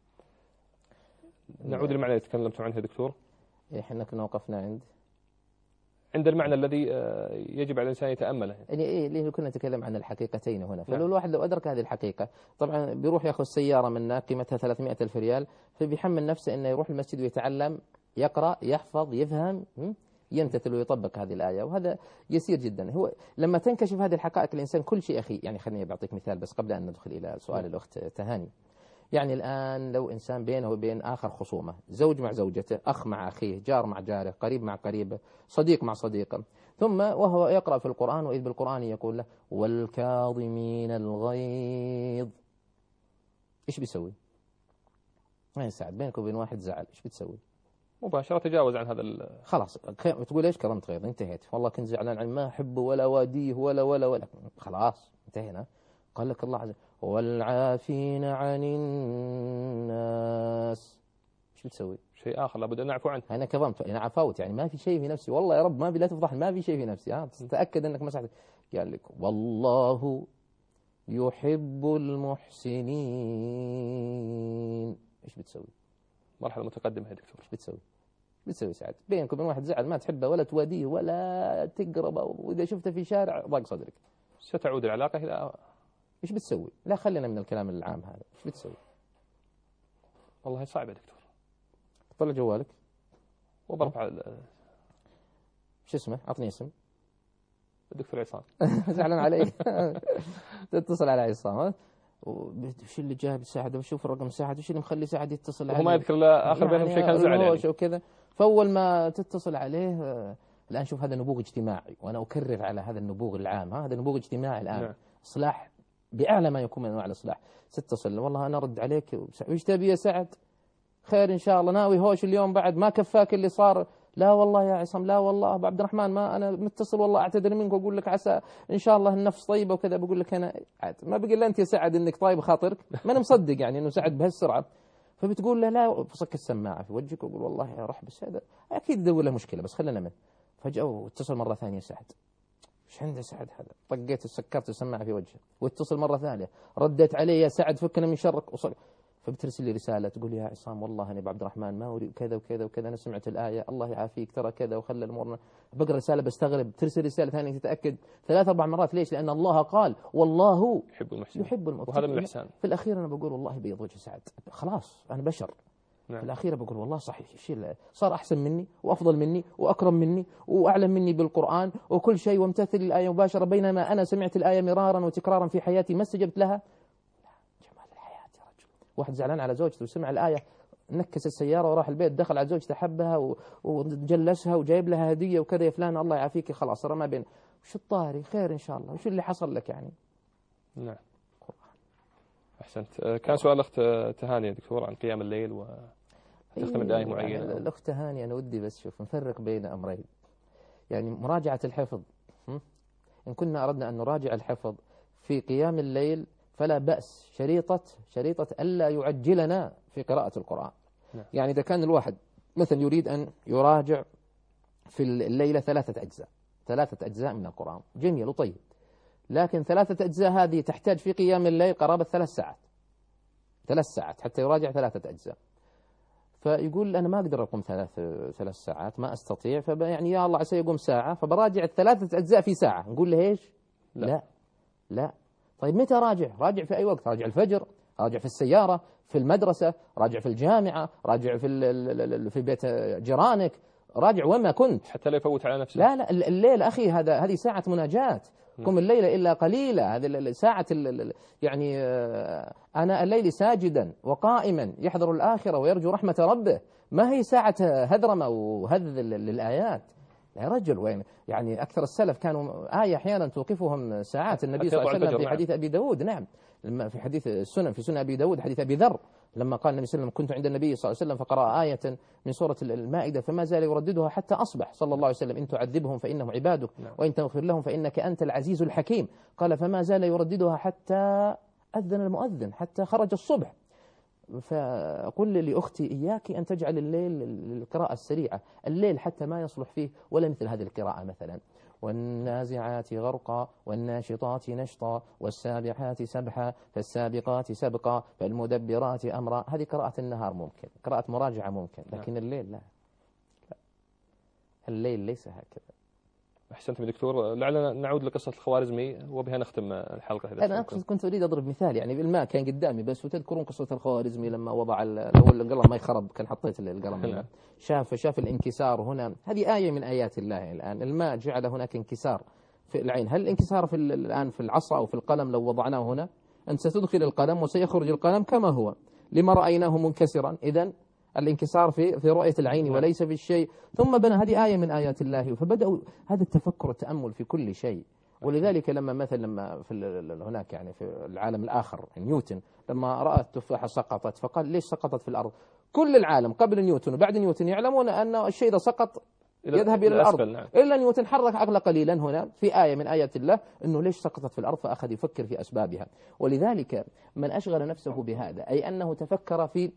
نعود للمعنى اللي تكلمت عنه دكتور. إحنا كنا وقفنا عند عند المعنى الذي يجب على الإنسان يتأمله. يعني إيه اللي كنا نتكلم عن الحقيقتين هنا. فلو الواحد لو أدرك هذه الحقيقة، طبعا بيروح يأخذ سيارة منا قيمتها ثلاثمائة ألف ريال، فبيحمل نفسه إنه يروح المسجد ويتعلم، يقرأ، يحفظ، يفهم، يمتثل ويطبق هذه الآية، وهذا يسير جدا. هو لما تنكشف هذه الحقائق الإنسان كل شيء أخي. يعني خليني بعطيك مثال بس قبل أن ندخل إلى سؤال الأخت تهاني. يعني الآن لو إنسان بينه وبين آخر خصومة، زوج مع زوجته، أخ مع أخيه، جار مع جاره، قريب مع قريبه، صديق مع صديقه، ثم وهو يقرأ في القرآن وإذ بالقرآن يقول له والكاظمين الغيظ، إيش بيسوي؟ ما يساعد بينك وبين واحد زعل، إيش بتسوي؟ مباشرة تجاوز عن هذا. خلاص تقول إيش كرمت غيظ، انتهيت، والله كنت زعلان عن ما أحبه ولا واديه ولا ولا ولا خلاص انتهينا. قال لك الله عز وجل والعافين عن الناس، ايش بتسوي؟ شيء آخر لابد أن نعفو عنه. أنا كظمت، أنا عفوت، يعني ما في شيء في نفسي، والله يا رب ما في، لا تفضحني، ما في شيء في نفسي، ها تتأكد أنك مسحت. قال لك والله يحب المحسنين، ايش بتسوي؟ مرحلة متقدمة يا دكتور. ايش بتسوي؟ بتسوي سعد بينك وبين واحد زعل ما تحبه ولا تواديه ولا تقربه، وإذا شفته في شارع ضاق صدرك، ستعود العلاقة إلى ايش بتسوي؟ لا خلينا من الكلام العام هذا، ايش بتسوي؟ والله صعب يا دكتور. طلع جوالك وبرفع شو اسمه؟ عطني اسم. الدكتور عصام. زعلان علي. تتصل على عصام، وش اللي جاب سعد، وشوف الرقم سعد، وش اللي مخلي سعد يتصل عليه، وما يذكر لا آخر بينهم شيء كان زعل يعني. وكذا. فأول ما تتصل عليه الآن شوف هذا نبوغ اجتماعي، وأنا أكرر على هذا النبوغ العام، ها هذا نبوغ اجتماعي الآن. نعم. إصلاح بأعلى ما يكون من أنواع الإصلاح. تتصل والله أنا أرد عليك، وش تبي يا سعد؟ خير إن شاء الله، ناوي هوش اليوم بعد ما كفاك اللي صار لا والله يا عصام، لا والله أبو عبد الرحمن، ما أنا متصل والله أعتذر منك وأقول لك عسى إن شاء الله النفس طيبة وكذا. بقول لك أنا عاد ما بقول له أنت يا سعد إنك طيب خاطرك، ما أنا مصدق يعني إنه سعد بهالسرعة. فبتقول له لا، فصك السماعة في وجهك وأقول والله يا رح بس هذا أكيد يدور له مشكلة، بس خلينا منه. فجأة اتصل مرة ثانية سعد، ايش عنده سعد هذا؟ طقيت سكرت السماعة في وجهه، واتصل مرة ثانية، رديت عليه يا سعد فكنا من شرك وصل. فبترسل لي رسالة تقول يا عصام والله أنا أبو عبد الرحمن ما أريد كذا وكذا وكذا، أنا سمعت الآية الله يعافيك ترى كذا وخلى الأمور. بقرأ رسالة بستغرب، ترسل رسالة ثانية تتأكد ثلاث أربع مرات. ليش؟ لأن الله قال والله يحب المحسن، يحب المحسن، وهذا من الإحسان. في الأخير أنا بقول والله بيض وجه سعد، خلاص أنا بشر. نعم. في الأخير بقول والله صحيح، شيء صار أحسن مني وأفضل مني وأكرم مني وأعلم مني بالقرآن وكل شيء، وامتثل الآية مباشرة، بينما أنا سمعت الآية مرارا وتكرارا في حياتي ما استجبت لها. جمال الحياة يا رجل. واحد زعلان على زوجته وسمع الآية نكس السيارة وراح البيت، دخل على زوجته حبها وجلسها وجايب لها هدية وكذا، يا فلان الله يعافيك خلاص صار ما بين. وش الطاري خير إن شاء الله، وش اللي حصل لك يعني؟ نعم أحسنت. كان سؤال الأخت تهاني دكتور عن قيام الليل و تختم الآية معينة. يعني الأخت هاني أنا ودي بس شوف نفرق بين أمرين، يعني مراجعة الحفظ، إن كنا أردنا أن نراجع الحفظ في قيام الليل فلا بأس، شريطة شريطة ألا يعجلنا في قراءة القرآن. نعم. يعني إذا كان الواحد مثلا يريد أن يراجع في الليلة ثلاثة أجزاء ثلاثة أجزاء من القرآن، جميل وطيب، لكن ثلاثة أجزاء هذه تحتاج في قيام الليل قرابة ثلاث ساعات ثلاث ساعات حتى يراجع ثلاثة أجزاء. فيقول أنا ما أقدر أقوم ثلاث ثلاث ساعات ما أستطيع، فيعني يا الله عسى يقوم ساعة فبراجع الثلاثة أجزاء في ساعة. نقول له إيش؟ لا. لا لا طيب متى راجع؟ راجع في أي وقت، راجع الفجر، راجع في السيارة، في المدرسة، راجع في الجامعة، راجع في في بيت جيرانك، راجع وين ما كنت، حتى لا يفوت على نفسه. لا لا الليل أخي هذا هذه ساعة مناجاة، قم الليل إلا قليلا، هذه ساعة يعني أنا الليل ساجدا وقائما يحضر الآخرة ويرجو رحمة ربه، ما هي ساعة هذرمة وهذ للآيات يا رجل. وين يعني أكثر السلف كانوا آية أحيانا توقفهم ساعات. النبي صلى الله عليه وسلم في حديث أبي داود، نعم لما في حديث السنن في سنن أبي داود حديث أبي ذر لما قال النبي صلى الله عليه وسلم كنت عند النبي صلى الله عليه وسلم فقرأ آية من سورة المائدة فما زال يرددها حتى أصبح صلى الله عليه وسلم إن تعذبهم فإنهم عبادك وإن تغفر لهم فإنك أنت العزيز الحكيم. قال فما زال يرددها حتى أذن المؤذن حتى خرج الصبح. فأقول لأختي إياك أن تجعل الليل للقراءة السريعة، الليل حتى ما يصلح فيه ولا مثل هذه القراءة مثلا والنازعات غرقا والناشطات نشطا والسابحات سبحا فالسابقات سبقا فالمدبرات أمرا. هذه قراءة النهار ممكن، قراءة مراجعة ممكن، لكن الليل لا, لا. الليل ليس هكذا. أحسنتم دكتور. لعلنا نعود لقصة الخوارزمي وبها نختم الحلقة. أنا كنت أريد أضرب مثال يعني بالماء كان قدامي بس، وتذكرون قصة الخوارزمي لما وضع الأول القلم ما يخرب كان حطيت القلم هنا شاف شاف الانكسار هنا. هذه آية من آيات الله. الآن الماء جعل هناك انكسار في العين، هل الانكسار في الآن في العصا أو في القلم لو وضعناه هنا أنت ستدخل القلم وسيخرج القلم كما هو لما رأيناه منكسرا. إذن الانكسار في في رؤية العين وليس في الشيء. ثم بنى هذه آية من آيات الله، فبدأوا هذا التفكر والتأمل في كل شيء. ولذلك لما مثلا لما في هناك يعني في العالم الآخر نيوتن لما رأى التفاحة سقطت فقال ليش سقطت في الأرض؟ كل العالم قبل نيوتن وبعد نيوتن يعلمون أن الشيء إذا سقط يذهب إلى الأرض. نعم. إلا نيوتن حرك عقله قليلا هنا في آية من آيات الله أنه ليش سقطت في الأرض، فأخذ يفكر في أسبابها. ولذلك من أشغل نفسه بهذا أي أنه تفكر في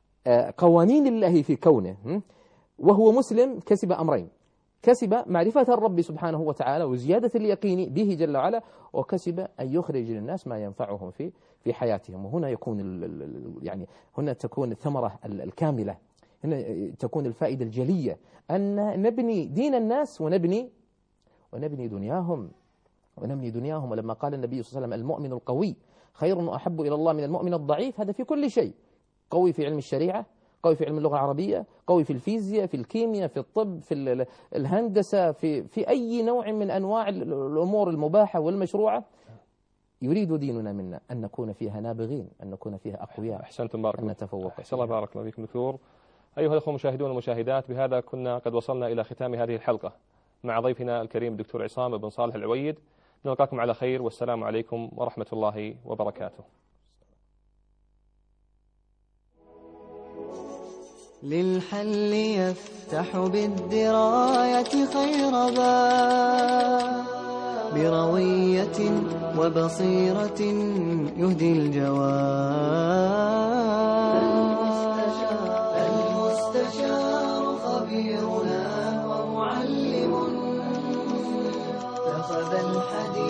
قوانين الله في كونه وهو مسلم كسب أمرين: كسب معرفة الرب سبحانه وتعالى وزيادة اليقين به جل وعلا، وكسب أن يخرج للناس ما ينفعهم في في حياتهم. وهنا يكون يعني هنا تكون الثمرة الكاملة، هنا تكون الفائدة الجلية أن نبني دين الناس ونبني ونبني دنياهم ونبني دنياهم. ولما قال النبي صلى الله عليه وسلم المؤمن القوي خير وأحب إلى الله من المؤمن الضعيف، هذا في كل شيء، قوي في علم الشريعة، قوي في علم اللغة العربية، قوي في الفيزياء، في الكيمياء، في الطب، في الهندسة، في في أي نوع من أنواع الأمور المباحة والمشروعة. يريد ديننا منا أن نكون فيها نابغين، أن نكون فيها أقوياء. أحسنتم بارك الله، أن نتفوق. أحسن الله بارك الله فيكم دكتور. أيها الأخوة المشاهدون والمشاهدات، بهذا كنا قد وصلنا إلى ختام هذه الحلقة مع ضيفنا الكريم الدكتور عصام بن صالح العويد. نلقاكم على خير والسلام عليكم ورحمة الله وبركاته. للحل يفتح بالدراية خير باب، بروية وبصيرة يهدي الجواب. المستشار خبيرنا ومعلم اتخذ الحديث